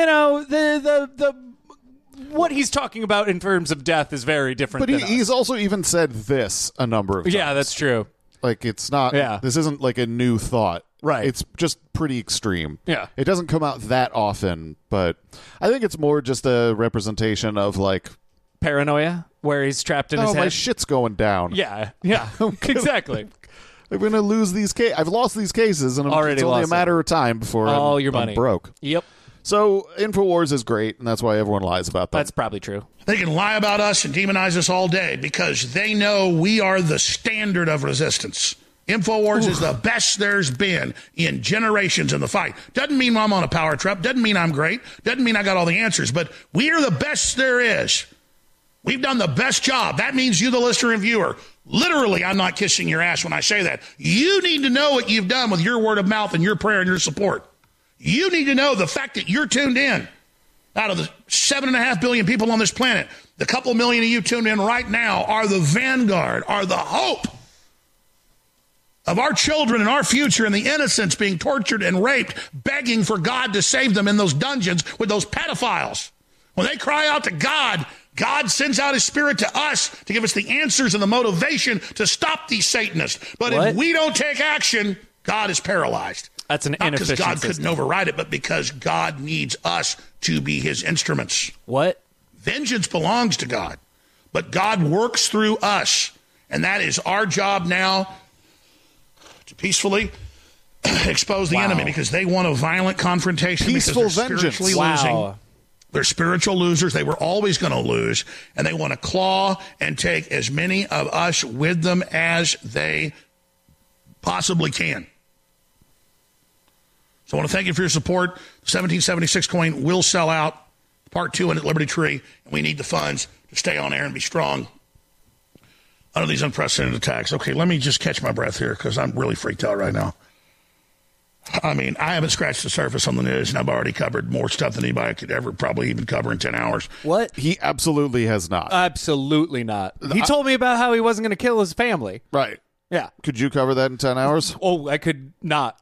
the what he's talking about in terms of death is very different. But he's also even said this a number of times. Yeah, that's true. Like, it's not, this isn't like a new thought. Right. It's just pretty extreme. Yeah. It doesn't come out that often, but I think it's more just a representation of, like, paranoia, where he's trapped in his head. My shit's going down. Yeah, exactly. I'm going to lose these cases. I've lost these cases, and it's only a matter of time before I'm broke. Yep. So InfoWars is great, and that's why everyone lies about them. That's probably true. They can lie about us and demonize us all day because they know we are the standard of resistance. InfoWars is the best there's been in generations in the fight. Doesn't mean I'm on a power trip. Doesn't mean I'm great. Doesn't mean I got all the answers. But we are the best there is. We've done the best job. That means you, the listener and viewer. Literally, I'm not kissing your ass when I say that. You need to know what you've done with your word of mouth and your prayer and your support. You need to know the fact that you're tuned in. Out of the 7.5 billion people on this planet, the couple million of you tuned in right now are the vanguard, are the hope of our children and our future and the innocents being tortured and raped, begging for God to save them in those dungeons with those pedophiles. When they cry out to God, God sends out his spirit to us to give us the answers and the motivation to stop these Satanists. But if we don't take action, God is paralyzed. That's an inefficient system. Not because God couldn't override it, but because God needs us to be his instruments. What? Vengeance belongs to God, but God works through us. And that is our job now to peacefully expose the enemy because they want a violent confrontation. Peaceful because they're vengeance. Spiritually losing. They're spiritual losers. They were always going to lose. And they want to claw and take as many of us with them as they possibly can. So I want to thank you for your support. The 1776 coin will sell out. Part 2 in at Liberty Tree. And we need the funds to stay on air and be strong under these unprecedented attacks. Okay, let me just catch my breath here because I'm really freaked out right now. I mean, I haven't scratched the surface on the news, and I've already covered more stuff than anybody could ever probably even cover in 10 hours. What? He absolutely has not. Absolutely not. He told me about how he wasn't going to kill his family. Right. Yeah. Could you cover that in 10 hours? Oh, I could not.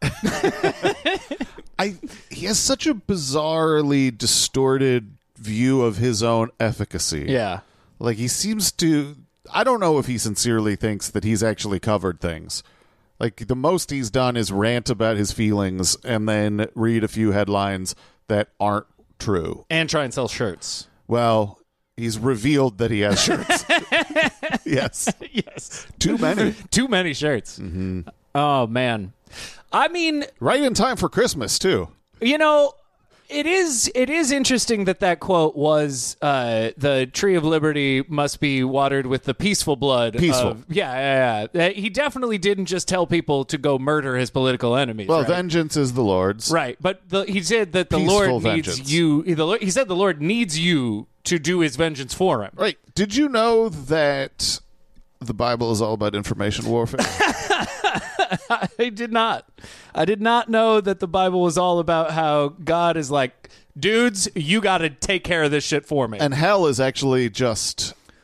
He has such a bizarrely distorted view of his own efficacy. Yeah. Like, he seems to... I don't know if he sincerely thinks that he's actually covered things. Like, the most he's done is rant about his feelings and then read a few headlines that aren't true. And try and sell shirts. Well, he's revealed that he has shirts. Yes. Yes. Too many. Too many shirts. Mm-hmm. Oh, man. I mean... Right in time for Christmas, too. You know... It is interesting that quote was the tree of liberty must be watered with the peaceful blood. Peaceful. Yeah. He definitely didn't just tell people to go murder his political enemies. Well, right? vengeance is the Lord's. Right. But he said that the Peaceful Lord vengeance. needs you. He said the Lord needs you to do his vengeance for him. Right. Did you know that the Bible is all about information warfare? I did not. I did not know that the Bible was all about how God is like, dudes, you got to take care of this shit for me. And hell is actually just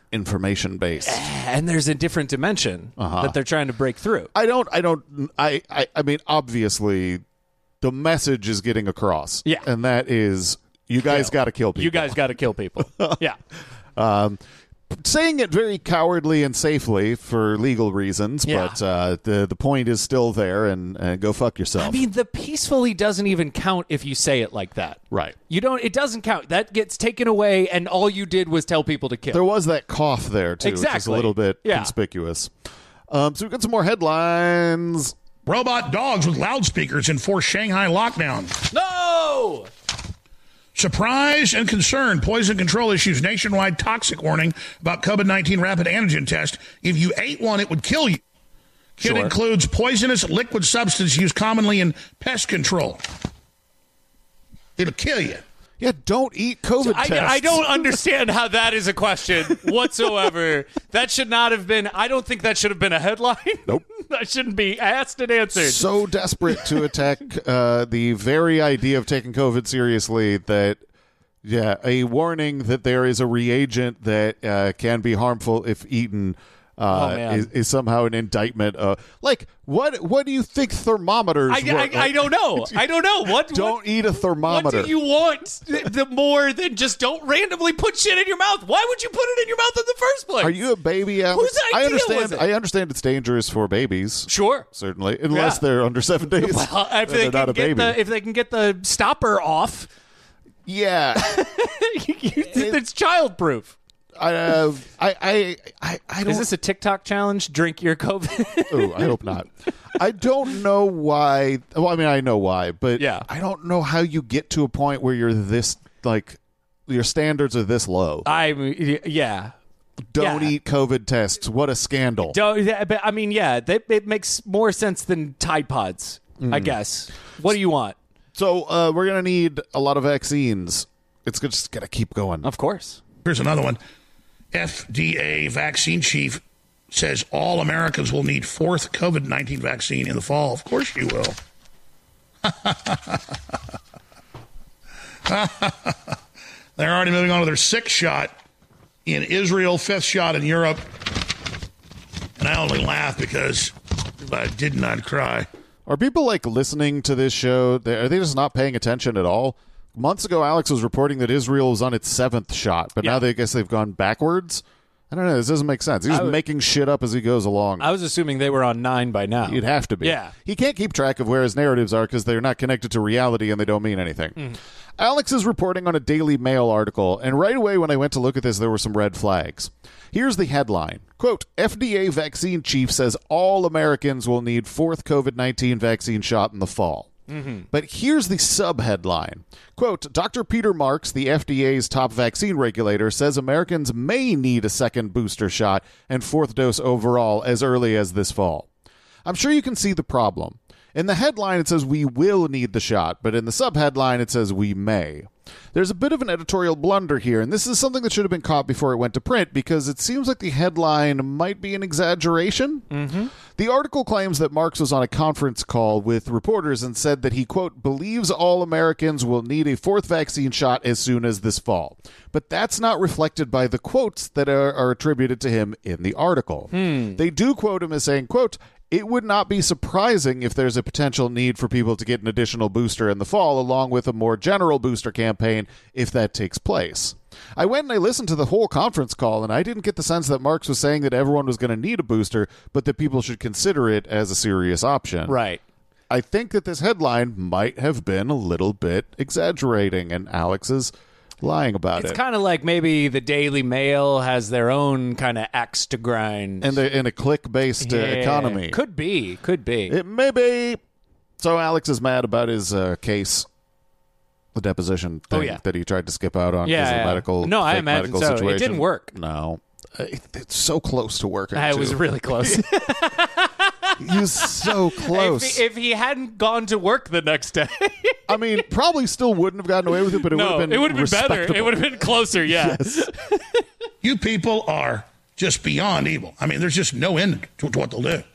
information based. And there's a different dimension that they're trying to break through. I mean, obviously, the message is getting across. Yeah. And that is, you guys got to kill people. You guys got to kill people. Yeah. Saying it very cowardly and safely for legal reasons, Yeah. but the point is still there, and go fuck yourself. I mean, the peacefully doesn't even count if you say it like that. Right. You don't. It doesn't count. That gets taken away, and all you did was tell people to kill. There was that cough there, too, which is a Exactly. little bit Yeah. conspicuous. So we've got some more headlines. Robot dogs with loudspeakers enforce Shanghai lockdown. No! Surprise and concern. Poison control issues nationwide toxic warning about COVID-19 rapid antigen test. If you ate one, it would kill you. Kit Sure. includes poisonous liquid substance used commonly in pest control. It'll kill you. Yeah, don't eat COVID tests. I don't understand how that is a question whatsoever. That should not have been. I don't think that should have been a headline. Nope. That shouldn't be asked and answered. So desperate to attack the very idea of taking COVID seriously that, yeah, a warning that there is a reagent that can be harmful if eaten is somehow an indictment. What do you think thermometers I don't know. I don't know. Don't eat a thermometer. What do you want? The more than just don't randomly put shit in your mouth. Why would you put it in your mouth in the first place? Are you a baby, Alex? Whose idea was it? I understand it's dangerous for babies. Sure. Certainly. Unless they're under 7 days. Well, if they're not a baby. if they can get the stopper off, yeah. it's childproof. I don't. Is this a TikTok challenge? Drink your COVID. Oh, I hope not. I don't know why. Well, I mean, I know why, but Yeah. I don't know how you get to a point where you're this, like, your standards are this low. Yeah. Don't eat COVID tests. What a scandal. But I mean, yeah, it makes more sense than Tide Pods, I guess. What do you want? So we're going to need a lot of vaccines. It's just going to keep going. Of course. Here's another one. FDA vaccine chief says all Americans will need fourth COVID-19 vaccine in the fall. Of course you will. They're already moving on to their sixth shot in Israel, fifth shot in Europe. And I only laugh because I did not cry. Are people, like, listening to this show? Are they just not paying attention at all? Months ago, Alex was reporting that Israel was on its seventh shot, but now I guess they've gone backwards. I don't know. This doesn't make sense. He's making shit up as he goes along. I was assuming they were on 9 by now. You'd have to be. Yeah. He can't keep track of where his narratives are because they're not connected to reality and they don't mean anything. Alex is reporting on a Daily Mail article, and right away when I went to look at this, there were some red flags. Here's the headline. Quote, FDA vaccine chief says all Americans will need fourth COVID-19 vaccine shot in the fall. But here's the sub-headline. Quote, Dr. Peter Marks, the FDA's top vaccine regulator, says Americans may need a second booster shot and fourth dose overall as early as this fall. I'm sure you can see the problem. In the headline, it says we will need the shot, but in the sub-headline, it says we may. There's a bit of an editorial blunder here, and this is something that should have been caught before it went to print because it seems like the headline might be an exaggeration. The article claims that Marks was on a conference call with reporters and said that he, quote, believes all Americans will need a fourth vaccine shot as soon as this fall. But that's not reflected by the quotes that are attributed to him in the article. They do quote him as saying, quote, it would not be surprising if there's a potential need for people to get an additional booster in the fall, along with a more general booster campaign if that takes place. I went and I listened to the whole conference call, and I didn't get the sense that Marks was saying that everyone was going to need a booster, but that people should consider it as a serious option. Right. I think that this headline might have been a little bit exaggerating, and Alex is lying about it. It's kind of like maybe the Daily Mail has their own kind of axe to grind. And in a click-based economy. Could be. It may be. So Alex is mad about his case, the deposition thing that he tried to skip out on because of the medical No, I imagine medical so. situation. It didn't work. No. It's so close to working, It too. was really close. He was so close. If he hadn't gone to work the next day. I mean, probably still wouldn't have gotten away with it, but it would have been better. It would have been closer, yeah. Yes. You people are just beyond evil. I mean, there's just no end to what they'll do.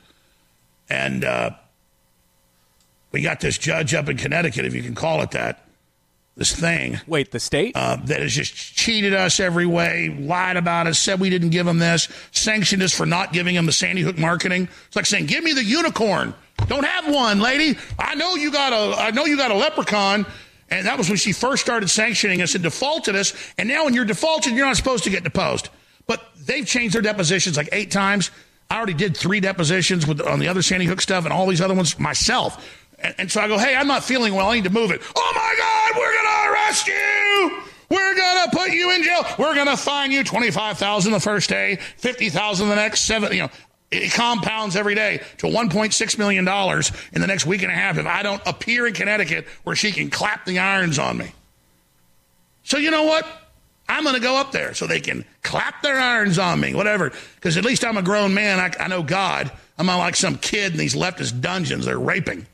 And we got this judge up in Connecticut, if you can call it that, this thing. Wait, the state? That has just cheated us every way, lied about us, said we didn't give them this, sanctioned us for not giving them the Sandy Hook marketing. It's like saying, give me the unicorn. Don't have one, lady. I know you got a leprechaun. And that was when she first started sanctioning us and defaulted us. And now when you're defaulted, you're not supposed to get deposed. But they've changed their depositions like 8 times. I already did 3 depositions on the other Sandy Hook stuff and all these other ones myself. And so I go, hey, I'm not feeling well. I need to move it. Oh, my God, we're going to arrest you. We're going to put you in jail. We're going to fine you $25,000 the first day, $50,000 the next 7. It compounds every day to $1.6 million in the next week and a half if I don't appear in Connecticut where she can clap the irons on me. So you know what? I'm going to go up there so they can clap their irons on me, whatever, because at least I'm a grown man. I know God. I'm not like some kid in these leftist dungeons they're raping.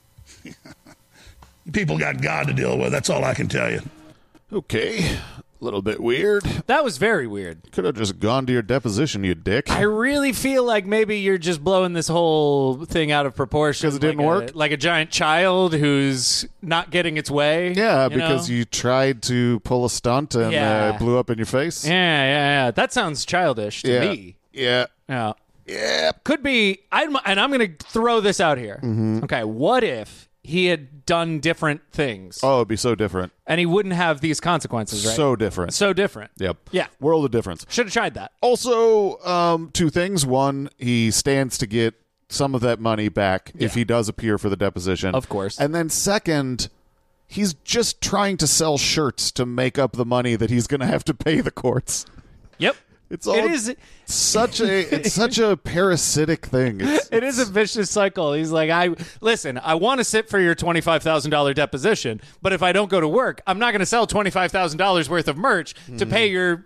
People got God to deal with. That's all I can tell you. Okay. A little bit weird. That was very weird. Could have just gone to your deposition, you dick. I really feel like maybe you're just blowing this whole thing out of proportion. Because it didn't work? Like a giant child who's not getting its way. Yeah, because you tried to pull a stunt and it blew up in your face. Yeah. That sounds childish to me. Yeah. Yeah. Could be. I'm going to throw this out here. Mm-hmm. Okay, what if he had done different things? Oh, it'd be so different. And he wouldn't have these consequences, right? So different. So different. Yep. Yeah. World of difference. Should have tried that. Also, 2 things. One, he stands to get some of that money back if he does appear for the deposition. Of course. And then second, he's just trying to sell shirts to make up the money that he's going to have to pay the courts. Yep. It's such a parasitic thing. It is a vicious cycle. He's like, I want to sit for your $25,000 deposition, but if I don't go to work, I'm not going to sell $25,000 worth of merch to pay your.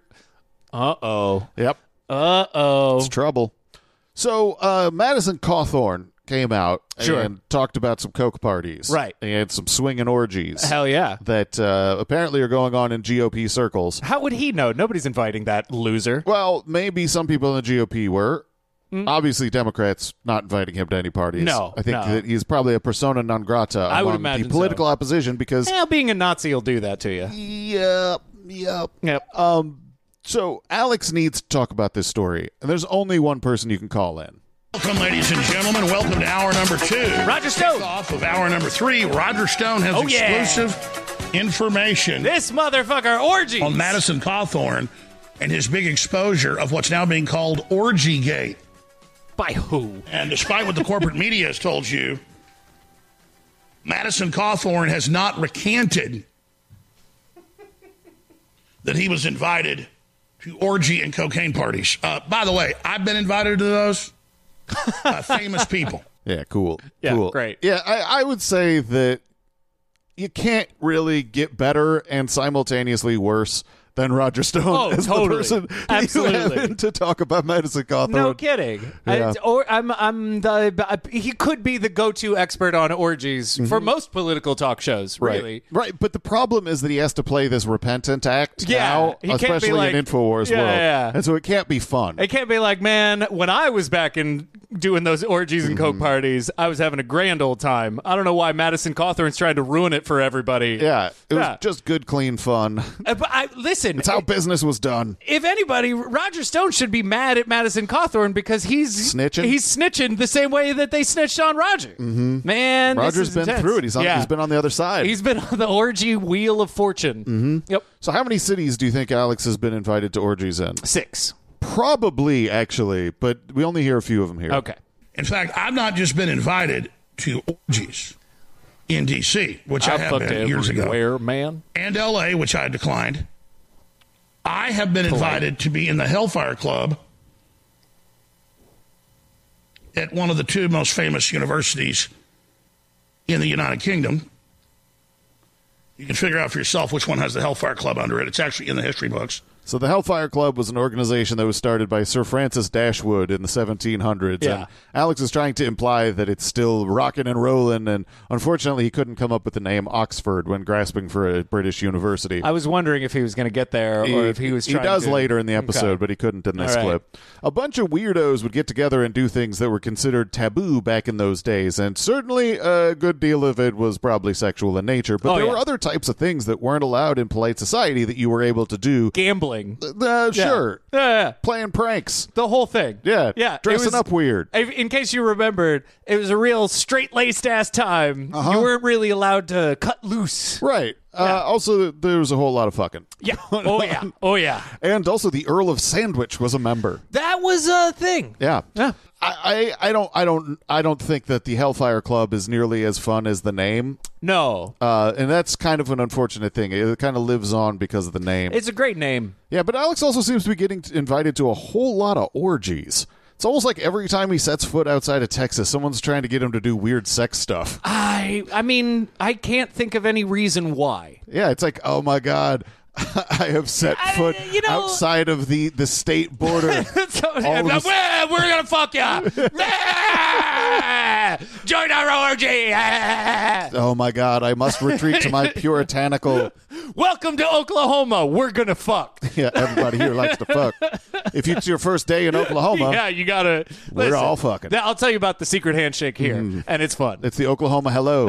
Yep. It's trouble. So Madison Cawthorn came out and talked about some coke parties, right? And some swinging orgies. Hell yeah! That apparently are going on in GOP circles. How would he know? Nobody's inviting that loser. Well, maybe some people in the GOP were. Obviously, Democrats not inviting him to any parties. No, I think that he's probably a persona non grata among the political opposition because being a Nazi will do that to you. Yep. So Alex needs to talk about this story, and there's only one person you can call in. Welcome, ladies and gentlemen. Welcome to hour number 2. Roger Stone. Off of hour number 3, Roger Stone has exclusive information. This motherfucker orgies on Madison Cawthorn and his big exposure of what's now being called Orgygate. By who? And despite what the corporate media has told you, Madison Cawthorn has not recanted that he was invited to orgy and cocaine parties. By the way, I've been invited to those. Famous people. Yeah, cool. Yeah, cool. Great. Yeah, I would say that you can't really get better and simultaneously worse than Roger Stone as the person absolutely to talk about Madison Cawthorn. No kidding. Yeah. He could be the go-to expert on orgies for most political talk shows. Really, right. But the problem is that he has to play this repentant act now, he can't especially be like, in Infowars world. Yeah. And so it can't be fun. It can't be like, man, when I was back in doing those orgies and coke parties, I was having a grand old time. I don't know why Madison Cawthorn's trying to ruin it for everybody. Yeah, it was just good, clean fun. But listen, it's how business was done. If anybody, Roger Stone should be mad at Madison Cawthorn because he's snitching. He's snitching the same way that they snitched on Roger. Mm-hmm. Man, Roger's been through it. He's been on the other side. He's been on the orgy wheel of fortune. Mm-hmm. Yep. So how many cities do you think Alex has been invited to orgies in? 6. Probably, actually, but we only hear a few of them here. Okay. In fact, I've not just been invited to orgies in D.C., which I have been years ago. Where, man? And L.A., which I declined. I have been invited to be in the Hellfire Club at one of the 2 most famous universities in the United Kingdom. You can figure out for yourself which one has the Hellfire Club under it. It's actually in the history books. So the Hellfire Club was an organization that was started by Sir Francis Dashwood in the 1700s. Yeah. And Alex is trying to imply that it's still rocking and rolling, and unfortunately he couldn't come up with the name Oxford when grasping for a British university. I was wondering if he was going to get there or if he was trying to... He does later in the episode, but he couldn't in this clip. A bunch of weirdos would get together and do things that were considered taboo back in those days, and certainly a good deal of it was probably sexual in nature, but there were other types of things that weren't allowed in polite society that you were able to do. Gambling. Sure. Yeah. Playing pranks. The whole thing. Yeah. Dressing up weird. In case you remembered, it was a real straight-laced ass time. You weren't really allowed to cut loose. Right. Also, there was a whole lot of fucking. Yeah. Oh, yeah. And also the Earl of Sandwich was a member. That was a thing. Yeah. I don't think that the Hellfire Club is nearly as fun as the name. No. And that's kind of an unfortunate thing. It kind of lives on because of the name. It's a great name. Yeah, but Alex also seems to be getting invited to a whole lot of orgies. It's almost like every time he sets foot outside of Texas, someone's trying to get him to do weird sex stuff. I mean, I can't think of any reason why. Yeah, it's like, oh my God, I have set foot outside of the state border. We're gonna fuck ya. Join our orgy. Oh my God, I must retreat to my puritanical. Welcome to Oklahoma. We're gonna fuck. Yeah, everybody here likes to fuck. If it's your first day in Oklahoma, you gotta. We're all fucking. I'll tell you about the secret handshake here, and it's fun. It's the Oklahoma hello.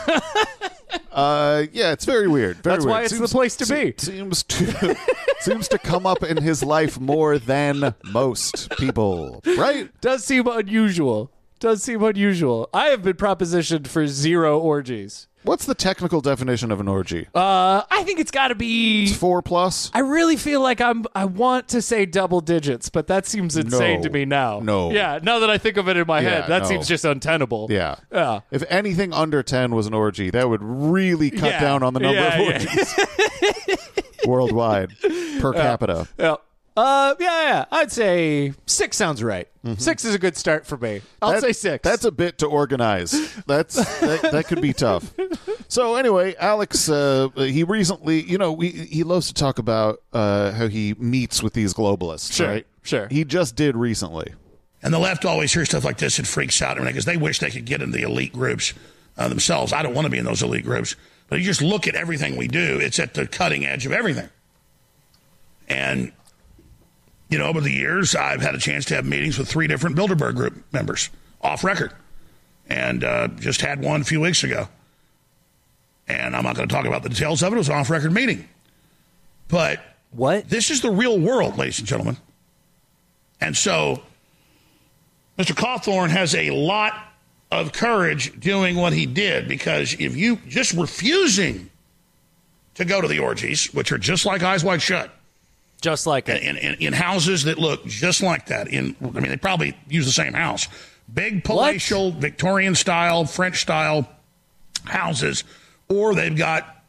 It's very weird. That's why it's the place to be. Seems to come up in his life more than most people, right? Does seem unusual. I have been propositioned for 0 orgies. What's the technical definition of an orgy? I think it's got to be 4+. I really feel like I want to say double digits, but that seems insane to me now. No. Yeah, now that I think of it in my head, that seems just untenable. Yeah. Yeah. If anything under 10 was an orgy, that would really cut down on the number of orgies worldwide per capita. Yeah. I'd say 6 sounds right. 6 is a good start for me. I'll say 6. That's a bit to organize. That could be tough. So anyway, Alex, he recently, he loves to talk about how he meets with these globalists. Sure, right? Sure. He just did recently. And the left always hears stuff like this and freaks out because they wish they could get in the elite groups themselves. I don't want to be in those elite groups. But you just look at everything we do, it's at the cutting edge of everything. And over the years, I've had a chance to have meetings with 3 different Bilderberg Group members, off record. And just had one a few weeks ago. And I'm not going to talk about the details of it. It was an off-record meeting. But what? This is the real world, ladies and gentlemen. And so Mr. Cawthorn has a lot of courage doing what he did, because if you just refusing to go to the orgies, which are just like Eyes Wide Shut, just like it. In houses that look just like that. They probably use the same house. Big palatial, Victorian style, French style houses. Or they've got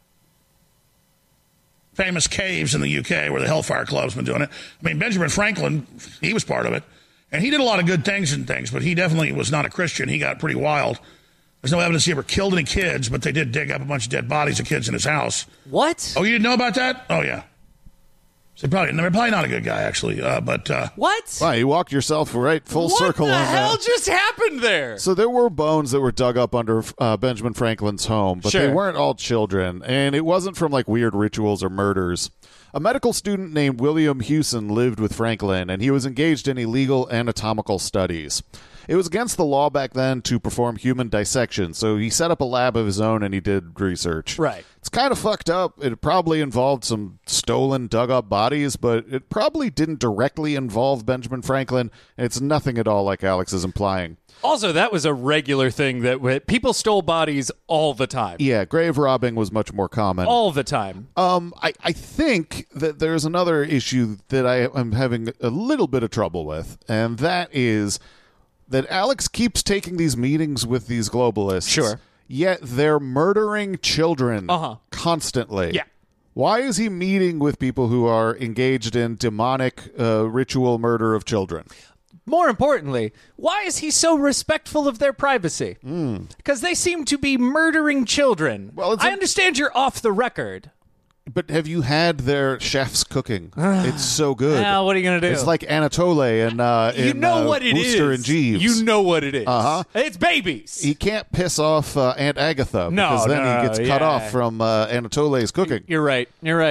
famous caves in the UK where the Hellfire Club's been doing it. Benjamin Franklin, he was part of it. And he did a lot of good things, but he definitely was not a Christian. He got pretty wild. There's no evidence he ever killed any kids, but they did dig up a bunch of dead bodies of kids in his house. What? Oh, you didn't know about that? Oh, yeah. So probably not a good guy, actually. But what? Wow, you walked yourself full circle on that. What the hell just happened there? So there were bones that were dug up under Benjamin Franklin's home, but they weren't all children, and it wasn't from weird rituals or murders. A medical student named William Hewson lived with Franklin, and he was engaged in illegal anatomical studies. It was against the law back then to perform human dissection, so he set up a lab of his own and he did research. Right. It's kind of fucked up. It probably involved some stolen, dug-up bodies, but it probably didn't directly involve Benjamin Franklin, and it's nothing at all like Alex is implying. Also, that was a regular thing that people stole bodies all the time. Yeah, grave robbing was much more common. All the time. I think that there's another issue that I am having a little bit of trouble with, and that is that Alex keeps taking these meetings with these globalists. Sure. Yet they're murdering children constantly. Yeah. Why is he meeting with people who are engaged in demonic ritual murder of children? More importantly, why is he so respectful of their privacy? Because they seem to be murdering children. Well, I understand you're off the record, But have you had their chef's cooking? It's so good. Well, what are you going to do? It's like Anatole and you know what it Wooster is. and Jeeves. You know what it is. Uh-huh. It's babies. He can't piss off Aunt Agatha because then he gets cut off from Anatole's cooking. You're right.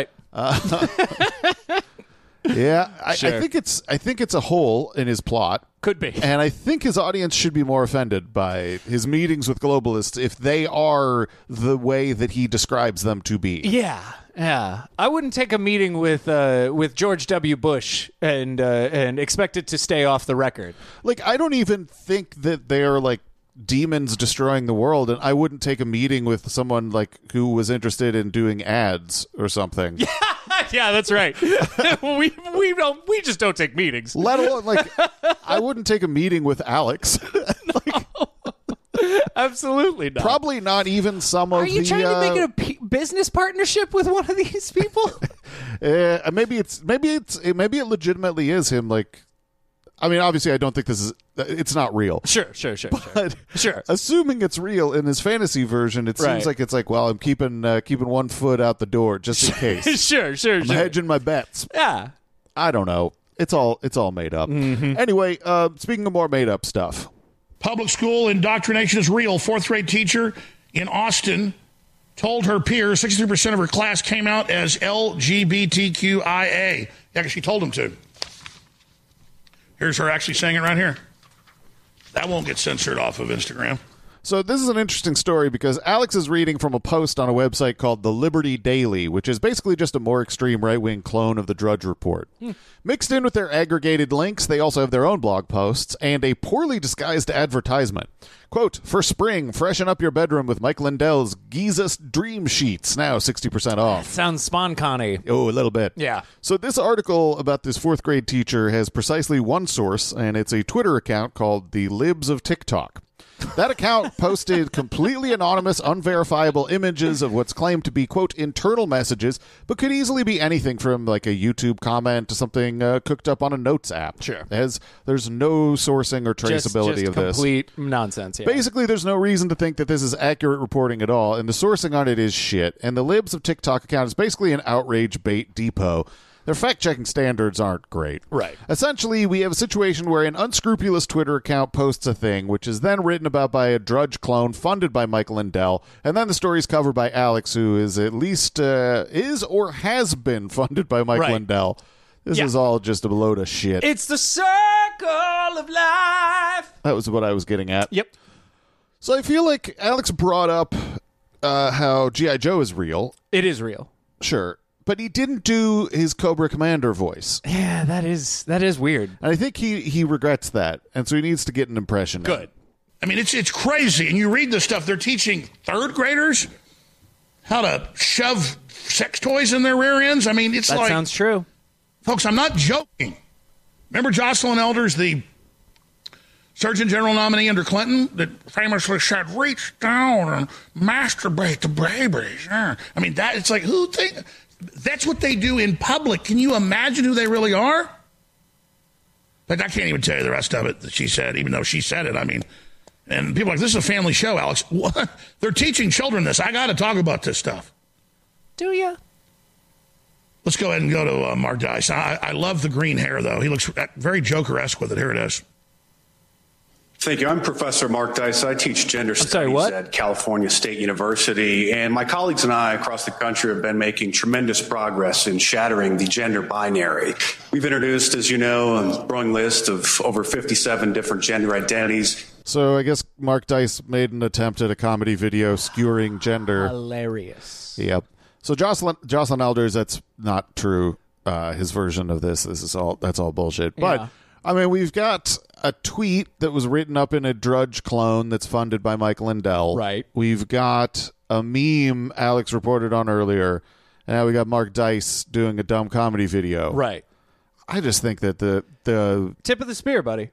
Yeah, Sure. I think it's a hole in his plot. Could be. And I think his audience should be more offended by his meetings with globalists if they are the way that he describes them to be. Yeah. I wouldn't take a meeting with George W. Bush and expect it to stay off the record. Like, I don't even think that they're like demons destroying the world, and I wouldn't take a meeting with someone like who was interested in doing ads or something. Yeah, that's right. we just don't take meetings. Let alone, like, I wouldn't take a meeting with Alex. Absolutely not. Probably not even some of the... Are you trying to make it a business partnership with one of these people? Maybe it legitimately is him, like... I mean, obviously, I don't think it's not real. Sure. But assuming it's real in his fantasy version, it seems like it's like, well, I'm keeping 1 foot out the door just in case. Sure. I'm hedging my bets. Yeah. I don't know. It's all made up. Mm-hmm. Anyway, speaking of more made up stuff. Public school indoctrination is real. Fourth grade teacher in Austin told her peers 63% of her class came out as LGBTQIA. Yeah, she told them to. Here's her actually saying it right here. That won't get censored off of Instagram. So this is an interesting story because Alex is reading from a post on a website called The Liberty Daily, which is basically just a more extreme right-wing clone of the Drudge Report. Mixed in with their aggregated links, they also have their own blog posts and a poorly disguised advertisement. Quote, for spring, freshen up your bedroom with Mike Lindell's Giza Dream Sheets, now 60% off. Sounds spawn-conny. Oh, a little bit. Yeah. So this article about this fourth grade teacher has precisely one source, and it's a Twitter account called The Libs of TikTok. That account posted completely anonymous, unverifiable images of what's claimed to be, quote, internal messages, but could easily be anything from, like, a YouTube comment to something cooked up on a notes app. Sure. There's no sourcing or traceability just of this. Complete nonsense, yeah. Basically, there's no reason to think that this is accurate reporting at all, and the sourcing on it is shit. And the Libs of TikTok account is basically an outrage bait depot. Their fact-checking standards aren't great. Right. Essentially, we have a situation where an unscrupulous Twitter account posts a thing, which is then written about by a Drudge clone funded by Mike Lindell, and then the story is covered by Alex, who is at least is or has been funded by Mike Lindell. This is all just a load of shit. It's the circle of life. That was what I was getting at. Yep. So I feel like Alex brought up how G.I. Joe is real. It is real. Sure. But he didn't do his Cobra Commander voice. Yeah, that is weird. And I think he regrets that. And so he needs to get an impression. Good. I mean, it's crazy. And you read the stuff, they're teaching third graders how to shove sex toys in their rear ends. I mean, that sounds true. Folks, I'm not joking. Remember Jocelyn Elders, the Surgeon General nominee under Clinton, that famously said, reach down and masturbate the babies. I mean, it's like, that's what they do in public. Can you imagine who they really are? But I can't even tell you the rest of it that she said, even though she said it. I mean, and people are like, this is a family show, Alex. What? They're teaching children this. I got to talk about this stuff. Do you? Let's go ahead and go to Mark Dice. I love the green hair, though. He looks very Joker-esque with it. Here it is. Thank you. I'm Professor Mark Dice. I teach gender studies at California State University, and my colleagues and I across the country have been making tremendous progress in shattering the gender binary. We've introduced, as you know, a growing list of over 57 different gender identities. So I guess Mark Dice made an attempt at a comedy video skewering gender. Hilarious. Yep. So Jocelyn Elders, that's not true. His version of that's all bullshit. But Yeah. I mean, we've got a tweet that was written up in a Drudge clone that's funded by Mike Lindell. Right. We've got a meme Alex reported on earlier, and now we got Mark Dice doing a dumb comedy video. Right. I just think that the Tip of the spear, buddy.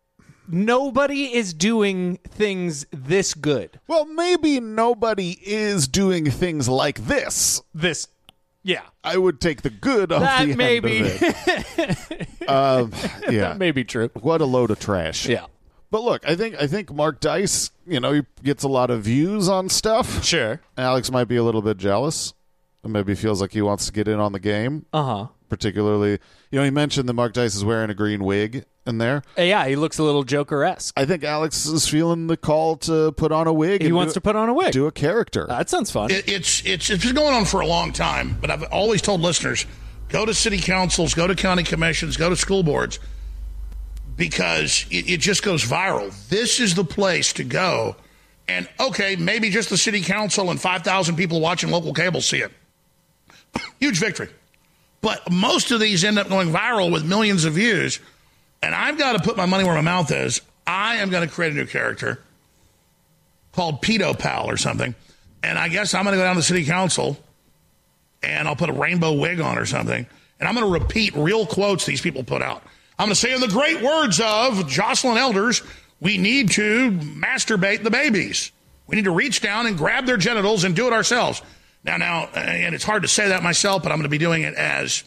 Nobody is doing things this good. well, maybe nobody is doing things like this. Yeah. I would take the good off That the may end be. of it. Yeah. That may be true. What a load of trash. Yeah. But look, I think Mark Dice, he gets a lot of views on stuff. Sure. Alex might be a little bit jealous. maybe feels like he wants to get in on the game. Uh-huh. Particularly, he mentioned that Mark Dice is wearing a green wig in there. Yeah, he looks a little Joker-esque. I think Alex is feeling the call to put on a wig. He wants to put on a wig. Do a character. That sounds fun. It's been going on for a long time, but I've always told listeners, go to city councils, go to county commissions, go to school boards, because it just goes viral. This is the place to go. And, okay, maybe just the city council and 5,000 people watching local cable see it. Huge victory. But most of these end up going viral with millions of views. And I've got to put my money where my mouth is. I am going to create a new character called Pedo Pal or something. And I guess I'm going to go down to the city council and I'll put a rainbow wig on or something. And I'm going to repeat real quotes these people put out. I'm going to say, in the great words of Jocelyn Elders, we need to masturbate the babies. We need to reach down and grab their genitals and do it ourselves. Now, and it's hard to say that myself, but I'm going to be doing it as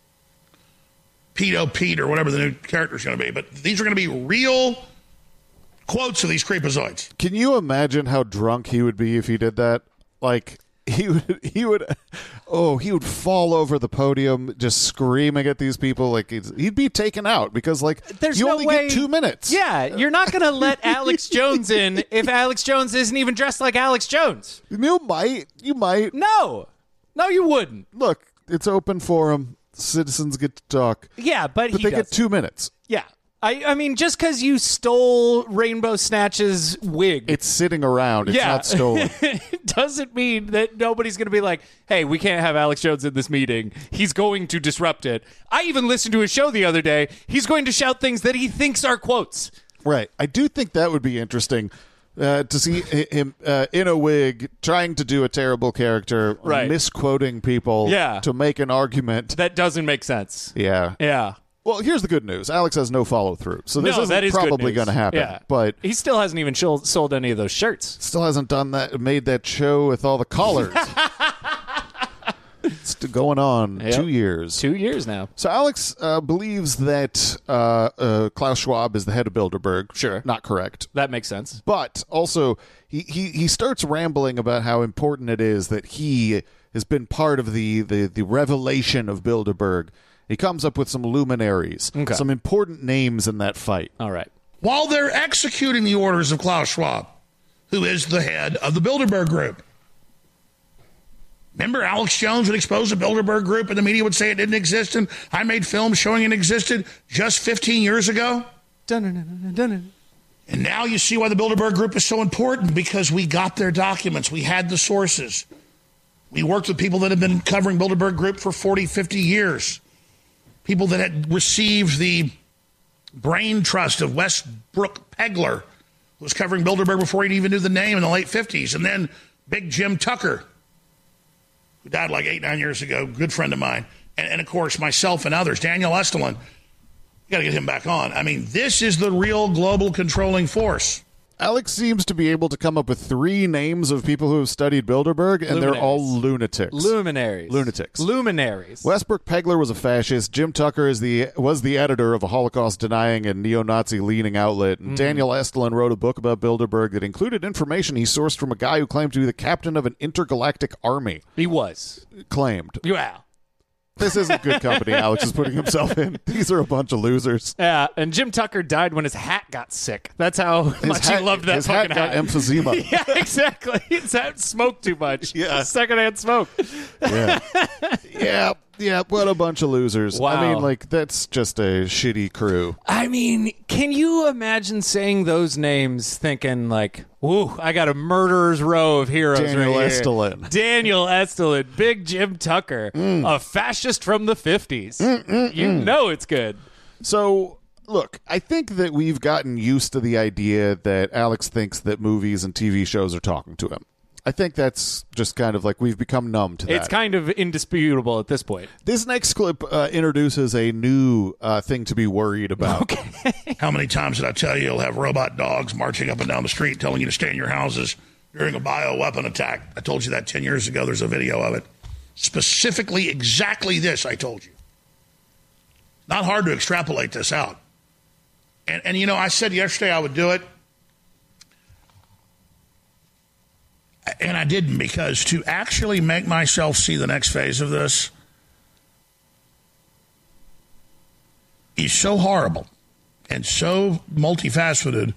Pedo Pete or whatever the new character is going to be. But these are going to be real quotes of these creepazoids. Can you imagine how drunk he would be if he did that? Like, he would fall over the podium just screaming at these people. Like, he'd be taken out because, like, there's you no only way, get 2 minutes. Yeah, you're not going to let Alex Jones in if Alex Jones isn't even dressed like Alex Jones. You might. No, you wouldn't. Look, it's open forum. Citizens get to talk. Yeah, but they get 2 minutes. Yeah. I mean, just because you stole Rainbow Snatch's wig. It's sitting around. It's not stolen. It doesn't mean that nobody's going to be like, hey, we can't have Alex Jones in this meeting. He's going to disrupt it. I even listened to his show the other day. He's going to shout things that he thinks are quotes. Right. I do think that would be interesting to see him in a wig trying to do a terrible character, misquoting people to make an argument. That doesn't make sense. Yeah. Yeah. Well, here's the good news. Alex has no follow-through, so this isn't probably going to happen. Yeah. But he still hasn't even sold any of those shirts. Still hasn't made that show with all the collars. It's going on 2 years. 2 years now. So Alex believes that Klaus Schwab is the head of Bilderberg. Sure. Not correct. That makes sense. But also, he starts rambling about how important it is that he has been part of the revelation of Bilderberg. He comes up with some luminaries, some important names in that fight. All right. While they're executing the orders of Klaus Schwab, who is the head of the Bilderberg Group. Remember, Alex Jones would expose the Bilderberg Group and the media would say it didn't exist, and I made films showing it existed just 15 years ago? And now you see why the Bilderberg Group is so important, because we got their documents. We had the sources. We worked with people that have been covering Bilderberg Group for 40, 50 years. People that had received the brain trust of Westbrook Pegler, who was covering Bilderberg before he even knew the name in the late 50s. And then Big Jim Tucker, who died like 8-9 years ago, good friend of mine. And of course, myself and others, Daniel Estulin. You got to get him back on. I mean, this is the real global controlling force. Alex seems to be able to come up with 3 names of people who have studied Bilderberg, and they're all lunatics. Luminaries. Westbrook Pegler was a fascist. Jim Tucker was the editor of a Holocaust-denying and neo-Nazi-leaning outlet. And Daniel Estulin wrote a book about Bilderberg that included information he sourced from a guy who claimed to be the captain of an intergalactic army. He was. Claimed. Yeah. This isn't good company Alex is putting himself in. These are a bunch of losers. Yeah, and Jim Tucker died when his hat got sick. That's how much he loved that his fucking hat. Got emphysema. Yeah, exactly. His hat smoked too much. Yeah. Secondhand smoke. Yeah. Yeah, what a bunch of losers. Wow. I mean, like, that's just a shitty crew. I mean, can you imagine saying those names thinking, like, woo, I got a murderer's row of heroes Daniel right Estulin. Here. Daniel Estulin, Big Jim Tucker, a fascist from the 50s. You know it's good. So, look, I think that we've gotten used to the idea that Alex thinks that movies and TV shows are talking to him. I think that's just kind of like we've become numb to that. It's kind of indisputable at this point. This next clip introduces a new thing to be worried about. Okay. How many times did I tell you you'll have robot dogs marching up and down the street telling you to stay in your houses during a bioweapon attack? I told you that 10 years ago. There's a video of it. Specifically, exactly this I told you. Not hard to extrapolate this out. And you know, I said yesterday I would do it. And I didn't, because to actually make myself see the next phase of this is so horrible and so multifaceted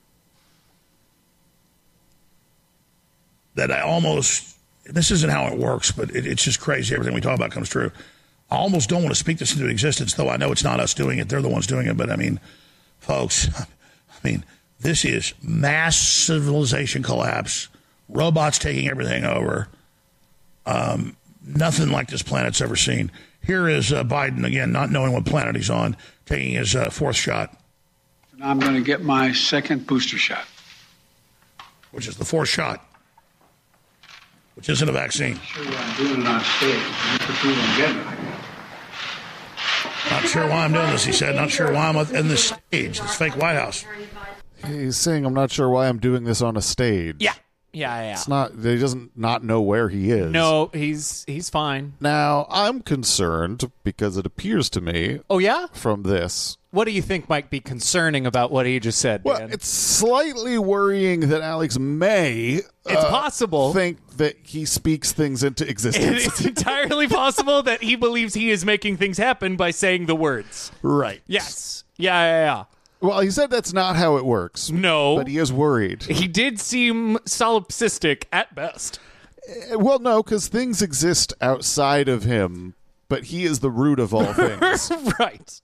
that I almost, this isn't how it works, but it's just crazy. Everything we talk about comes true. I almost don't want to speak this into existence, though I know it's not us doing it. They're the ones doing it. But, I mean, folks, this is mass civilization collapse, robots taking everything over. Nothing like this planet's ever seen. Here is Biden, again, not knowing what planet he's on, taking his fourth shot. Now I'm going to get my second booster shot. Which is the fourth shot, which isn't a vaccine. I'm sure why I'm doing it on stage. Not sure why I'm doing this, he said. Not sure why I'm in this stage, this fake White House. He's saying, I'm not sure why I'm doing this on a stage. Yeah. It's not, he doesn't not know where he is. No, he's fine. Now, I'm concerned because it appears to me. Oh, yeah? From this. What do you think might be concerning about what he just said, Well, Dan? it's slightly worrying that Alex may it's possible think that he speaks things into existence. It's entirely possible that he believes he is making things happen by saying the words. Right. Yes. Yeah. Well, he said that's not how it works. No. But he is worried. He did seem solipsistic at best. Well, no, because things exist outside of him, but he is the root of all things. Right.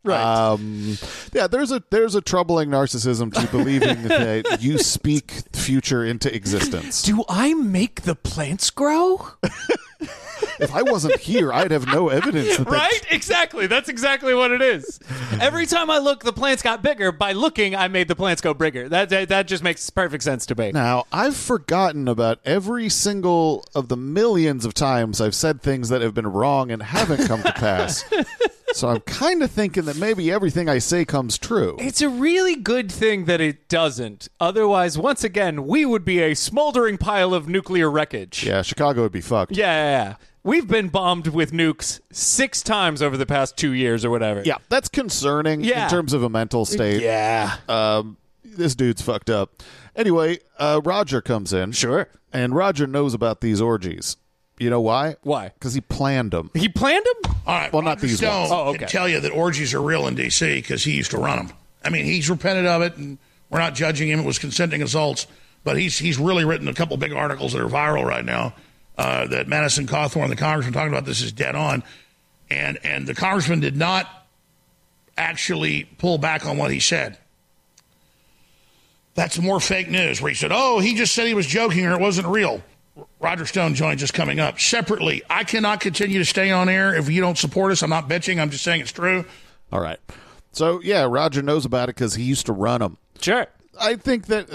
Yeah, there's a troubling narcissism to believing that you speak future into existence. Do I make the plants grow? If I wasn't here, I'd have no evidence. Right? Exactly. That's exactly what it is. Every time I look, the plants got bigger. By looking, I made the plants go bigger. That just makes perfect sense to me. Now, I've forgotten about every single of the millions of times I've said things that have been wrong and haven't come to pass. So I'm kind of thinking that maybe everything I say comes true. It's a really good thing that it doesn't. Otherwise, once again, we would be a smoldering pile of nuclear wreckage. Yeah, Chicago would be fucked. Yeah. We've been bombed with nukes 6 times over the past 2 years or whatever. Yeah, that's concerning in terms of a mental state. Yeah. This dude's fucked up. Anyway, Roger comes in. Sure. And Roger knows about these orgies. You know why? Why? Because he planned them. He planned them? All right. Well, not these ones. Can tell you that orgies are real in D.C. because he used to run them. I mean, he's repented of it, and we're not judging him. It was consenting assaults. But he's really written a couple big articles that are viral right now. That Madison Cawthorn, the congressman, talking about this is dead on. And the congressman did not actually pull back on what he said. That's more fake news where he said, he just said he was joking or it wasn't real. Roger Stone joins us coming up. Separately, I cannot continue to stay on air if you don't support us. I'm not bitching. I'm just saying it's true. All right. So, yeah, Roger knows about it because he used to run them. Sure. I think that,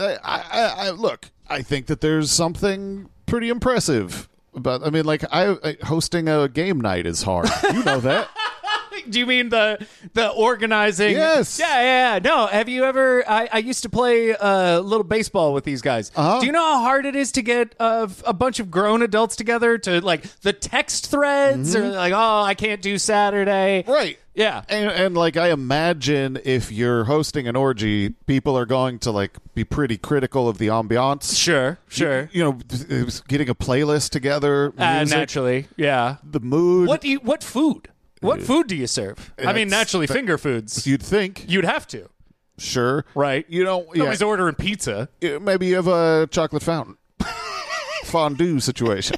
I think that there's something pretty impressive about, hosting a game night is hard. You know that. Do you mean the organizing? Yes. Yeah. No, have you ever... I used to play a little baseball with these guys. Uh-huh. Do you know how hard it is to get a bunch of grown adults together to, the text threads? Or I can't do Saturday. Right. Yeah. And I imagine if you're hosting an orgy, people are going to, be pretty critical of the ambiance. Sure. Getting a playlist together. Music, naturally, yeah. The mood. What food? What food do you serve? Naturally, finger foods. You'd think. You'd have to. Sure. Right. Nobody's ordering pizza. Maybe you have a chocolate fountain. Fondue situation.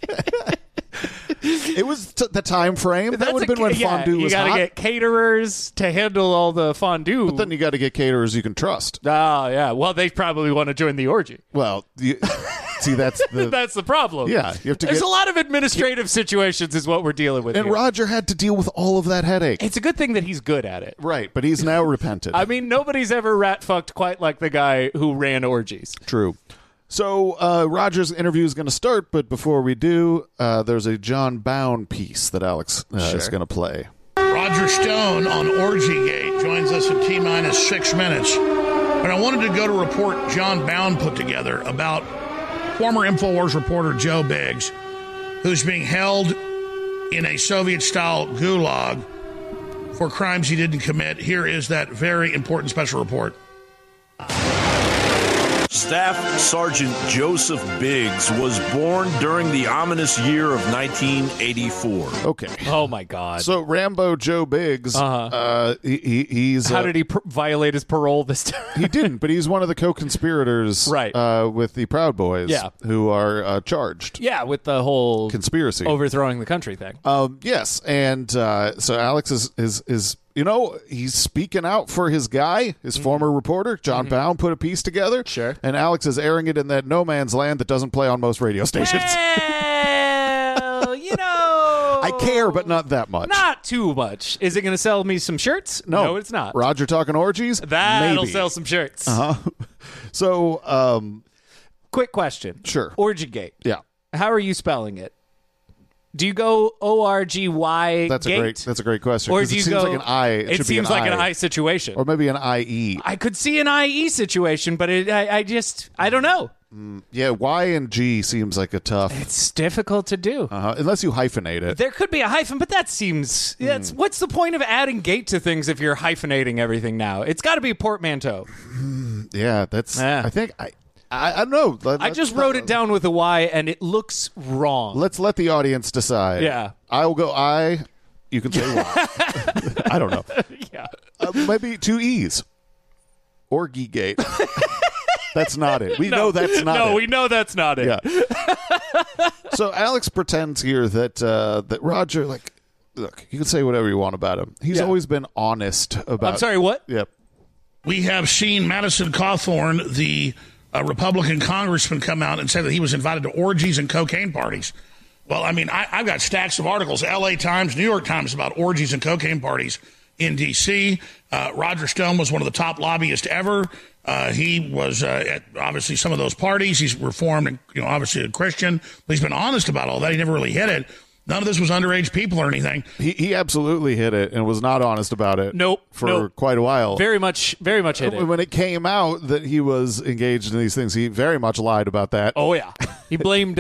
It was the time frame. That would have been when fondue was hot. You got to get caterers to handle all the fondue. But then you got to get caterers you can trust. Oh, yeah. Well, they probably want to join the orgy. Well, see, that's the problem. Yeah. There's a lot of administrative situations is what we're dealing with And here. Roger had to deal with all of that headache. It's a good thing that he's good at it. Right, but he's now repented. Nobody's ever rat-fucked quite like the guy who ran orgies. True. So Roger's interview is going to start, but before we do, there's a John Bowne piece that Alex is going to play. Roger Stone on Orgygate joins us in T-minus 6 minutes. But I wanted to go to a report John Bowne put together about former InfoWars reporter Joe Biggs, who's being held in a Soviet-style gulag for crimes he didn't commit. Here is that very important special report. Staff Sergeant Joseph Biggs was born during the ominous year of 1984. Okay. Oh, my God. So Rambo Joe Biggs, he's... How did he violate his parole this time? He didn't, but he's one of the co-conspirators with the Proud Boys who are charged. Yeah, with the whole conspiracy. Overthrowing the country thing. Yes, and so Alex is he's speaking out for his guy, his former reporter. John Baum put a piece together. Sure. And Alex is airing it in that no man's land that doesn't play on most radio stations. Well, I care, but not that much. Not too much. Is it going to sell me some shirts? No, it's not. Roger talking orgies? That'll Maybe. sell some shirts. So, quick question. Sure. Orgygate. Yeah. How are you spelling it? Do you go O-R-G-Y That's a great question. Or do you it seems go, like an I. It seems like an I situation. Or maybe an I-E. I could see an I-E situation, but I don't know. Yeah, Y and G seems like a tough... It's difficult to do. Unless you hyphenate it. There could be a hyphen, but that seems... What's the point of adding gate to things if you're hyphenating everything now? It's got to be a portmanteau. Yeah, that's... I think... I don't know. I just wrote it down with a Y, and it looks wrong. Let's let the audience decide. Yeah. I will go I. You can say Y. I don't know. Yeah. Maybe 2 E's. Orgygate. That's not it. We know that's not it. No, we know that's not it. Yeah. So Alex pretends here that Roger, look, you can say whatever you want about him. He's always been honest about... I'm sorry, what? Yep. We have seen Madison Cawthorn, the Republican congressman, come out and say that he was invited to orgies and cocaine parties. Well, I mean, I've got stacks of articles, L.A. Times, New York Times, about orgies and cocaine parties in D.C. Roger Stone was one of the top lobbyists ever. He was at, obviously, some of those parties. He's reformed and, obviously a Christian. But he's been honest about all that. He never really hid it. None of this was underage people or anything. He absolutely hid it and was not honest about it. Nope. For quite a while. Very much hid it. When it came out that he was engaged in these things, he very much lied about that. Oh, yeah. He blamed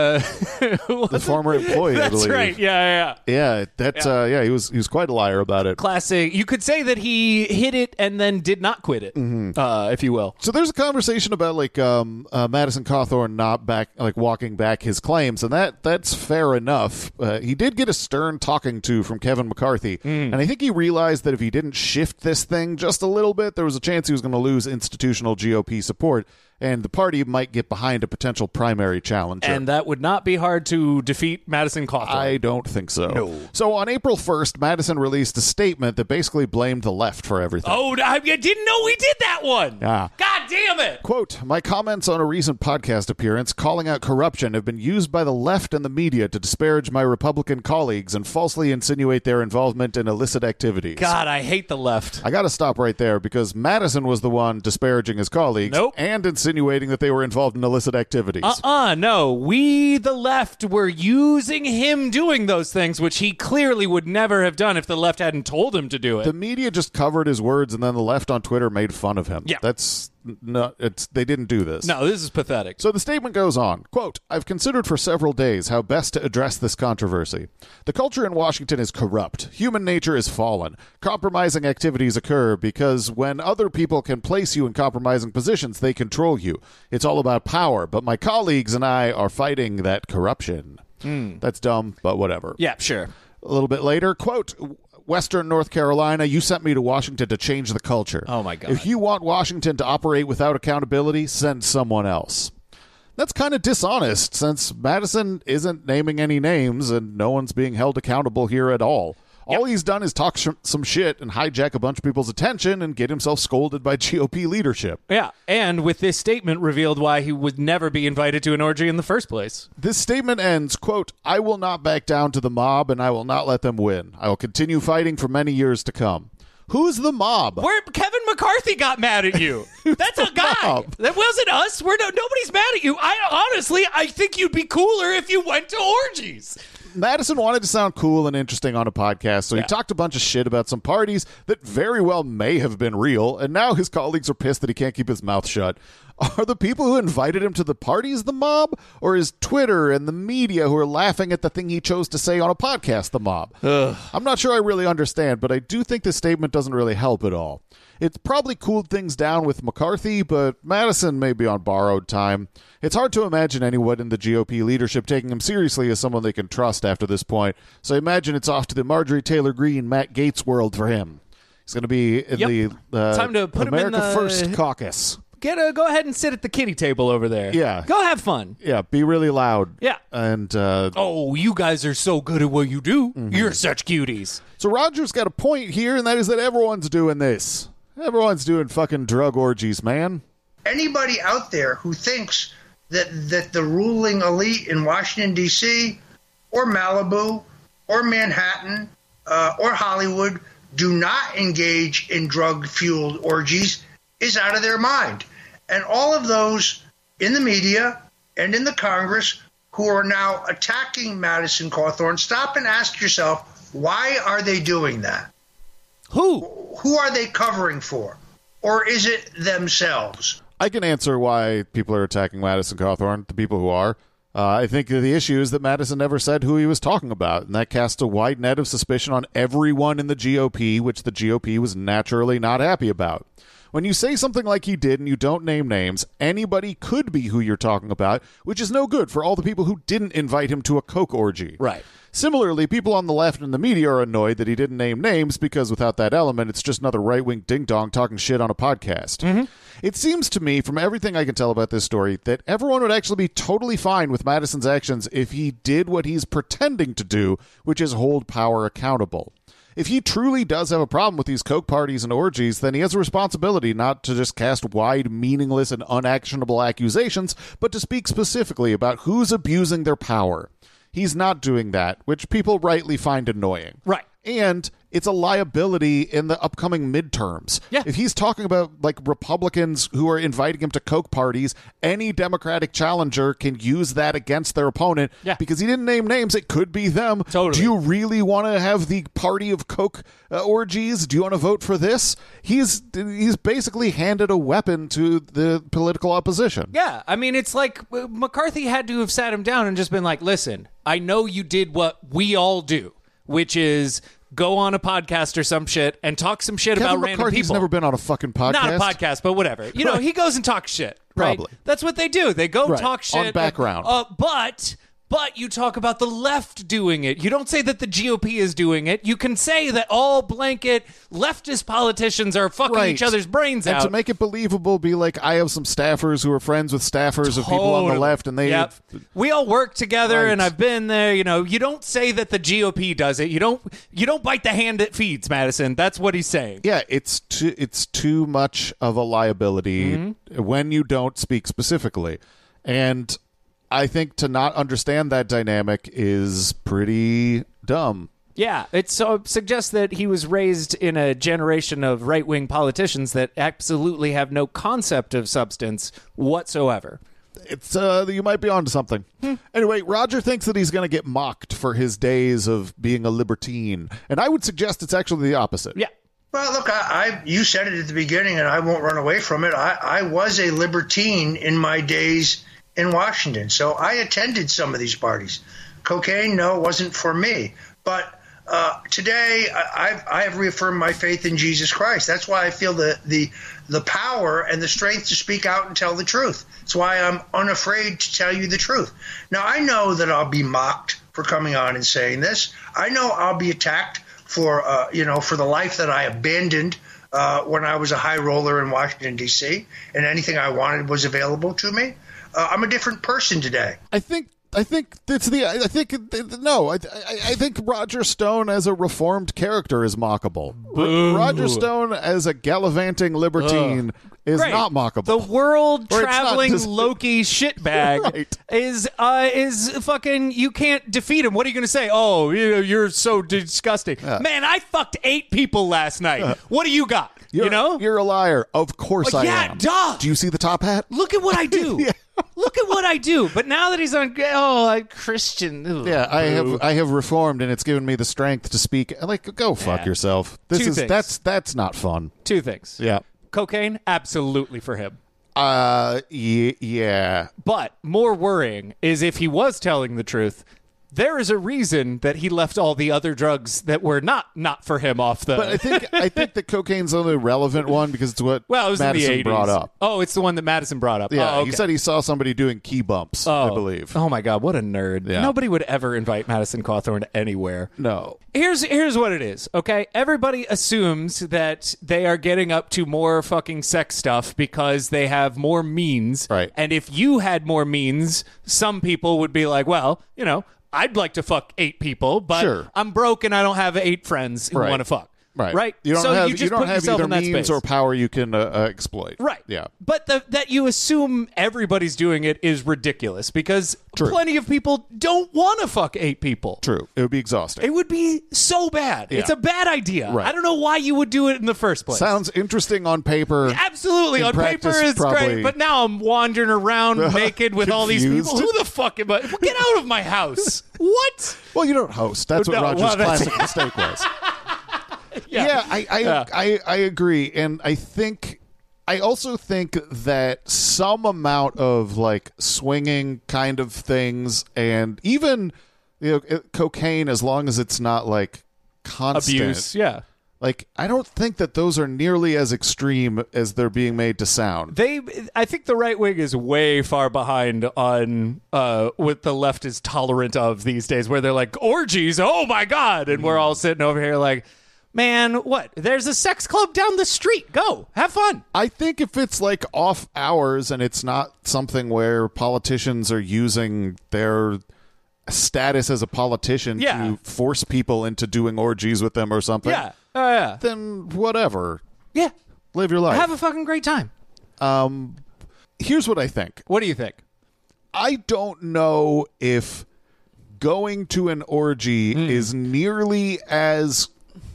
the former employee, I believe. That's right. Yeah. Yeah, he was quite a liar about it. Classic. You could say that he hid it and then did not quit it, if you will. So there's a conversation about Madison Cawthorn not walking back his claims, and that's fair enough. He did get a stern talking to from Kevin McCarthy, and I think he realized that if he didn't shift this thing just a little bit, there was a chance he was going to lose institutional GOP support, and the party might get behind a potential primary challenger. And that would not be hard to defeat Madison Cawthorn. I don't think so. No. So on April 1st, Madison released a statement that basically blamed the left for everything. Oh, I didn't know we did that one. Yeah. God damn it. Quote, my comments on a recent podcast appearance calling out corruption have been used by the left and the media to disparage my Republican colleagues and falsely insinuate their involvement in illicit activities. God, I hate the left. I got to stop right there because Madison was the one disparaging his colleagues and insinuating that they were involved in illicit activities. No. We, the left, were using him doing those things, which he clearly would never have done if the left hadn't told him to do it. The media just covered his words, and then the left on Twitter made fun of him. Yeah. They didn't do this. No, this is pathetic. So the statement goes on, quote, I've considered for several days how best to address this controversy. The culture in Washington is corrupt. Human nature is fallen. Compromising activities occur because when other people can place you in compromising positions, they control you. It's all about power, but my colleagues and I are fighting that corruption. That's dumb, but whatever. Yeah, sure. A little bit later, quote, Western North Carolina, you sent me to Washington to change the culture. Oh, my God. If you want Washington to operate without accountability, send someone else. That's kind of dishonest since Madison isn't naming any names and no one's being held accountable here at all. All he's done is talk some shit and hijack a bunch of people's attention and get himself scolded by GOP leadership. Yeah, and with this statement revealed why he would never be invited to an orgy in the first place. This statement ends, quote, I will not back down to the mob and I will not let them win. I will continue fighting for many years to come. Who's the mob? Where Kevin McCarthy got mad at you. That's a guy. Mob? That wasn't us. Nobody's mad at you. I think you'd be cooler if you went to orgies. Madison wanted to sound cool and interesting on a podcast, so he talked a bunch of shit about some parties that very well may have been real, and now his colleagues are pissed that he can't keep his mouth shut. Are the people who invited him to the parties the mob? Or is Twitter and the media who are laughing at the thing he chose to say on a podcast the mob? I'm not sure I really understand, but I do think this statement doesn't really help at all. It's probably cooled things down with McCarthy, but Madison may be on borrowed time. It's hard to imagine anyone in the GOP leadership taking him seriously as someone they can trust after this point, so I imagine it's off to the Marjorie Taylor Greene, Matt Gaetz world for him. He's going to be in the time to put America him in the First caucus. Go ahead and sit at the kiddie table over there. Yeah. Go have fun. Yeah, be really loud. Yeah. And you guys are so good at what you do. Mm-hmm. You're such cuties. So Roger's got a point here, and that is that everyone's doing this. Everyone's doing fucking drug orgies, man. Anybody out there who thinks that the ruling elite in Washington, D.C., or Malibu, or Manhattan, or Hollywood do not engage in drug-fueled orgies is out of their mind. And all of those in the media and in the Congress who are now attacking Madison Cawthorn, stop and ask yourself, why are they doing that? Who are they covering for? Or is it themselves? I can answer why people are attacking Madison Cawthorn, the people who are. I think the issue is that Madison never said who he was talking about, and that casts a wide net of suspicion on everyone in the GOP, which the GOP was naturally not happy about. When you say something like he did and you don't name names, anybody could be who you're talking about, which is no good for all the people who didn't invite him to a coke orgy. Right. Similarly, people on the left and the media are annoyed that he didn't name names because without that element, it's just another right-wing ding-dong talking shit on a podcast. Mm-hmm. It seems to me, from everything I can tell about this story, that everyone would actually be totally fine with Madison's actions if he did what he's pretending to do, which is hold power accountable. If he truly does have a problem with these coke parties and orgies, then he has a responsibility not to just cast wide, meaningless, and unactionable accusations, but to speak specifically about who's abusing their power. He's not doing that, which people rightly find annoying. Right. And it's a liability in the upcoming midterms. Yeah. If he's talking about like Republicans who are inviting him to coke parties, any Democratic challenger can use that against their opponent. Yeah. Because he didn't name names. It could be them. Totally. Do you really want to have the party of coke orgies? Do you want to vote for this? He's basically handed a weapon to the political opposition. Yeah. I mean, it's like McCarthy had to have sat him down and just been like, listen, I know you did what we all do, which is go on a podcast or some shit and talk some shit about random McCarthy's people. Never been on a fucking podcast. Not a podcast, but whatever. You know, he goes and talks shit. Right? Probably. That's what they do. They go Right. talk shit. On background. But you talk about the left doing it. You don't say that the GOP is doing it. You can say that all blanket leftist politicians are fucking Right. each other's brains And out. to make it believable, be like, I have some staffers who are friends with staffers of people on the left, and they... Yep. We all work together, Right. and I've been there. You know, you don't say that the GOP does it. You don't bite the hand that feeds, Madison. That's what he's saying. Yeah, it's too much of a liability when you don't speak specifically. And I think to not understand that dynamic is pretty dumb. Yeah, it suggests that he was raised in a generation of right-wing politicians that absolutely have no concept of substance whatsoever. It's you might be onto something. Anyway, Roger thinks that he's going to get mocked for his days of being a libertine, and I would suggest it's actually the opposite. Yeah. Well, look, you said it at the beginning, and I won't run away from it. I was a libertine in my days in Washington, so I attended some of these parties. Cocaine, no, it wasn't for me. But today, I have reaffirmed my faith in Jesus Christ. That's why I feel the power and the strength to speak out and tell the truth. That's why I'm unafraid to tell you the truth. Now, I know that I'll be mocked for coming on and saying this. I know I'll be attacked for the life that I abandoned when I was a high roller in Washington, D.C., and anything I wanted was available to me. I'm a different person today. I think Roger Stone as a reformed character is mockable. Roger Stone as a gallivanting libertine is not mockable. The world traveling Loki shitbag Right. is fucking. You can't defeat him. What are you going to say? Oh, you're so disgusting, man. I fucked 8 people last night. What do you got? You're a liar. Of course I am. Yeah, duh. Do you see the top hat? Look at what I do. Yeah. Look at what I do. But now that he's on, Christian. Ugh, Yeah, I have reformed, and it's given me the strength to speak. Like, go fuck yourself. Two things. That's not fun. 2 things. Yeah. Cocaine, absolutely for him. Yeah. But more worrying is if he was telling the truth, there is a reason that he left all the other drugs that were not for him off the. But I think that cocaine's the only relevant one because it's what it was Madison in the 80s. brought up. Oh, it's the one that Madison brought up. Yeah, oh, okay. He said he saw somebody doing key bumps, I believe. Oh my God, what a nerd. Yeah. Nobody would ever invite Madison Cawthorn anywhere. No. Here's what it is, okay? Everybody assumes that they are getting up to more fucking sex stuff because they have more means. Right. And if you had more means, some people would be like, well, I'd like to fuck 8 people, but Sure. I'm broke and I don't have 8 friends who Right. want to fuck. Right. You don't so have, you just you don't put have yourself either in that means space. or power you can exploit. Right. Yeah. But that you assume everybody's doing it is ridiculous because True. plenty of people don't want to fuck 8 people. True. It would be exhausting. It would be so bad. Yeah. It's a bad idea. Right. I don't know why you would do it in the first place. Sounds interesting on paper. Absolutely. In On paper practice, it's probably- great, but now I'm wandering around naked with all these people. Confused. Who the fuck am I? Get out of my house. What? Well, you don't host. That's what No, Roger's well, that's- classic mistake was. Yeah. I agree, and I also think that some amount of like swinging kind of things, and even cocaine, as long as it's not like constant Abuse. Yeah. Like, I don't think that those are nearly as extreme as they're being made to sound. I think the right wing is way far behind on what the left is tolerant of these days, where they're like, orgies, oh my God. And we're all sitting over here like, man, what? There's a sex club down the street. Go. Have fun. I think if it's like off hours and it's not something where politicians are using their status as a politician to force people into doing orgies with them or something, then whatever. Yeah. Live your life. Have a fucking great time. Here's what I think. What do you think? I don't know if going to an orgy is nearly as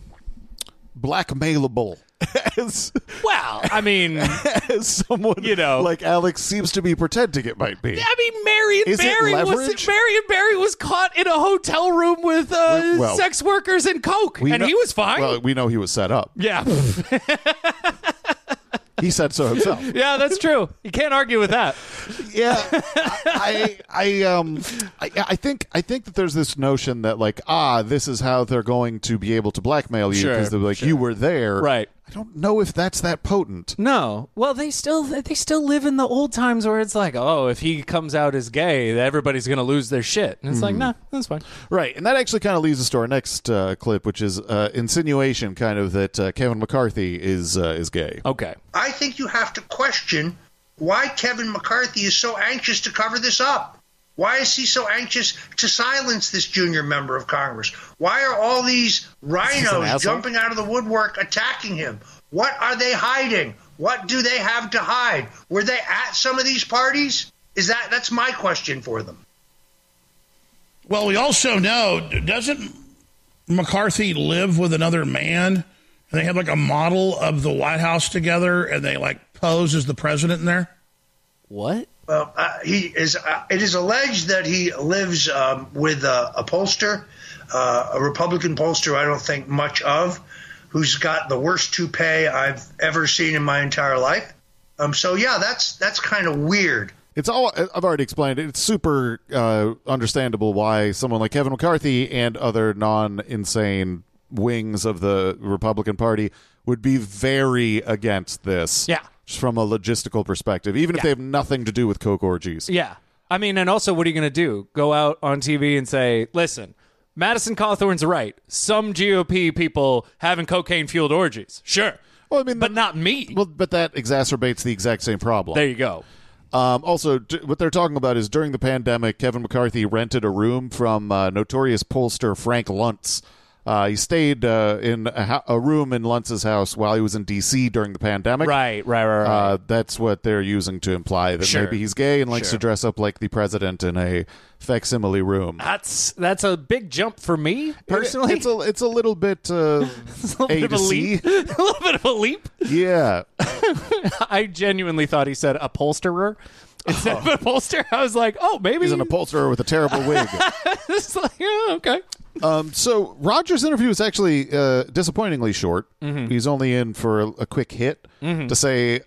blackmailable as I mean, as someone like Alex seems to be pretending it might be. I mean, Marion Barry was caught in a hotel room with sex workers and coke, and he was fine. Well, we know he was set up. Yeah. He said so himself. Yeah, that's true. You can't argue with that. Yeah, I think that there's this notion that like, this is how they're going to be able to blackmail you because they're like, you were there, right? I don't know if that's that potent. No. Well, they still live in the old times where it's like, oh, if he comes out as gay, everybody's going to lose their shit. And it's like, nah, that's fine. Right. And that actually kind of leads us to our next clip, which is insinuation kind of that Kevin McCarthy is gay. Okay. I think you have to question why Kevin McCarthy is so anxious to cover this up. Why is he so anxious to silence this junior member of Congress? Why are all these rhinos jumping out of the woodwork attacking him? What are they hiding? What do they have to hide? Were they at some of these parties? That's my question for them. Well, we also know, doesn't McCarthy live with another man? And they have like a model of the White House together, and they like pose as the president in there? What? Well, it is alleged that he lives with a pollster, a Republican pollster I don't think much of, who's got the worst toupee I've ever seen in my entire life. So, yeah, that's kind of weird. It's all, I've already explained it. It's super understandable why someone like Kevin McCarthy and other non-insane wings of the Republican Party would be very against this. Yeah. From a logistical perspective, even if they have nothing to do with coke orgies. Yeah. I mean, and also, what are you going to do? Go out on TV and say, listen, Madison Cawthorn's right. Some GOP people having cocaine-fueled orgies. Sure. Well, I mean, but not me. Well, but that exacerbates the exact same problem. There you go. Also, what they're talking about is during the pandemic, Kevin McCarthy rented a room from notorious pollster Frank Luntz. He stayed in a room in Luntz's house while he was in D.C. during the pandemic. Right. That's what they're using to imply that maybe he's gay and likes to dress up like the president in a facsimile room. That's a big jump for me, personally. It's a little bit A to C. A little bit of a leap. Yeah. I genuinely thought he said upholsterer. Instead of an upholsterer, I was like, oh, maybe. He's an upholsterer with a terrible wig. It's like, yeah, okay. So Roger's interview is actually disappointingly short. Mm-hmm. He's only in for a quick hit to say,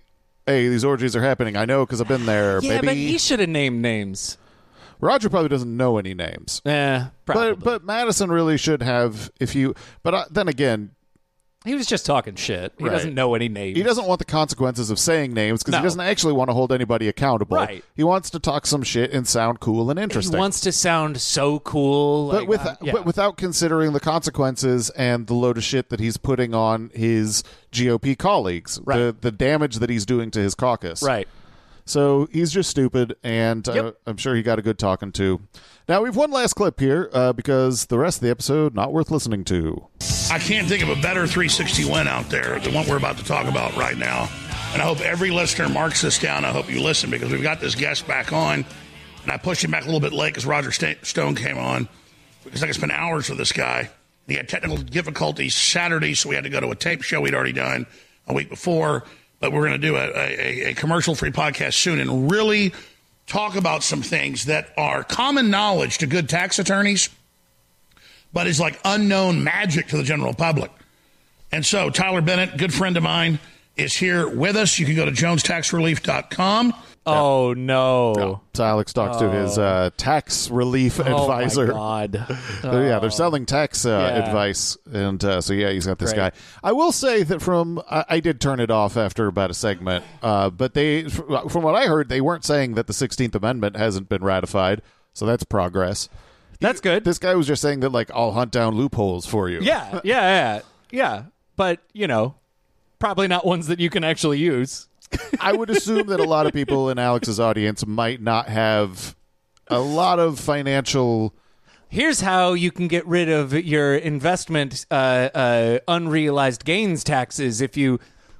hey, these orgies are happening. I know because I've been there. Yeah, Maybe but he should have named names. Roger probably doesn't know any names. Probably. But Madison really should have. Then again, he was just talking shit. He doesn't know any names. He doesn't want the consequences of saying names because he doesn't actually want to hold anybody accountable. Right. He wants to talk some shit and sound cool and interesting. He wants to sound so cool. But, but without considering the consequences and the load of shit that he's putting on his GOP colleagues. Right. The damage that he's doing to his caucus. Right. So he's just stupid, and I'm sure he got a good talking to. Now, we have one last clip here because the rest of the episode, not worth listening to. I can't think of a better 360 win out there than what we're about to talk about right now. And I hope every listener marks this down. I hope you listen because we've got this guest back on. And I pushed him back a little bit late because Roger Stone came on because I could spend hours with this guy. He had technical difficulties Saturday, so we had to go to a tape show we'd already done a week before. But we're going to do a commercial-free podcast soon and really talk about some things that are common knowledge to good tax attorneys, but is like unknown magic to the general public. And so Tyler Bennett, good friend of mine, is here with us. You can go to jonestaxrelief.com. Oh, no. So Alex talks to his tax relief advisor. Oh, my God. They're selling tax advice. And he's got this guy. I will say that I did turn it off after about a segment, but from what I heard, they weren't saying that the 16th Amendment hasn't been ratified, so that's progress. That's good. This guy was just saying that, like, I'll hunt down loopholes for you. Yeah. But, probably not ones that you can actually use. I would assume that a lot of people in Alex's audience might not have a lot of financial. Here's how you can get rid of your investment unrealized gains taxes if you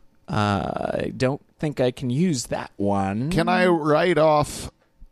don't think I can use that one. Can I write off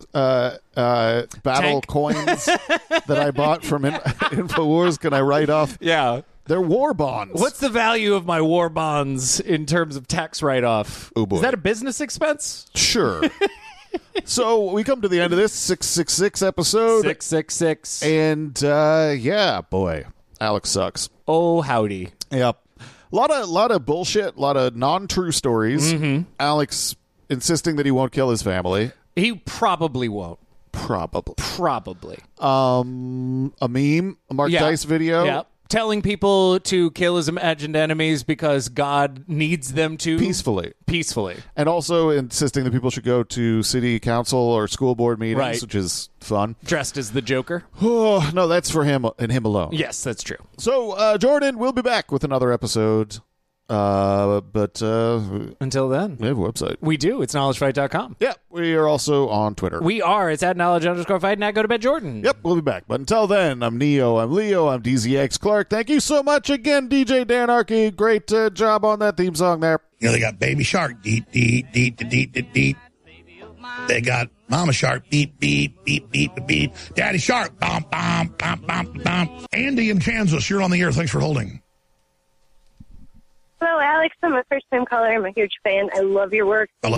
battle coins that I bought from InfoWars? Can I write off? Yeah. They're war bonds. What's the value of my war bonds in terms of tax write-off? Oh, boy. Is that a business expense? Sure. So we come to the end of this 666 episode. 666. And, boy, Alex sucks. Oh, howdy. Yep. A lot of bullshit, a lot of non-true stories. Mm-hmm. Alex insisting that he won't kill his family. He probably won't. Probably. A meme, a Mark Dice video. Yeah. Telling people to kill his imagined enemies because God needs them to. Peacefully. And also insisting that people should go to city council or school board meetings, which is fun. Dressed as the Joker. Oh, no, that's for him and him alone. Yes, that's true. So, Jordan, we'll be back with another episode. But until then, we have a website. We do. It's knowledgefight.com. Yeah, we are also on Twitter. We are. It's at knowledge_fight and at go to bed Jordan. Yep, we'll be back. But until then, I'm Neo, I'm Leo, I'm DZX Clark. Thank you so much again, DJ Dan Arky. Great job on that theme song there. They got Baby Shark, deet, deet, deet, deet, deet, deet. They got Mama Shark, beep, beep, beep, beep, beep. Daddy Shark, bom, bom, bom, bom, bom. Andy in Kansas, you're on the air. Thanks for holding. Hello, Alex. I'm a first-time caller. I'm a huge fan. I love your work.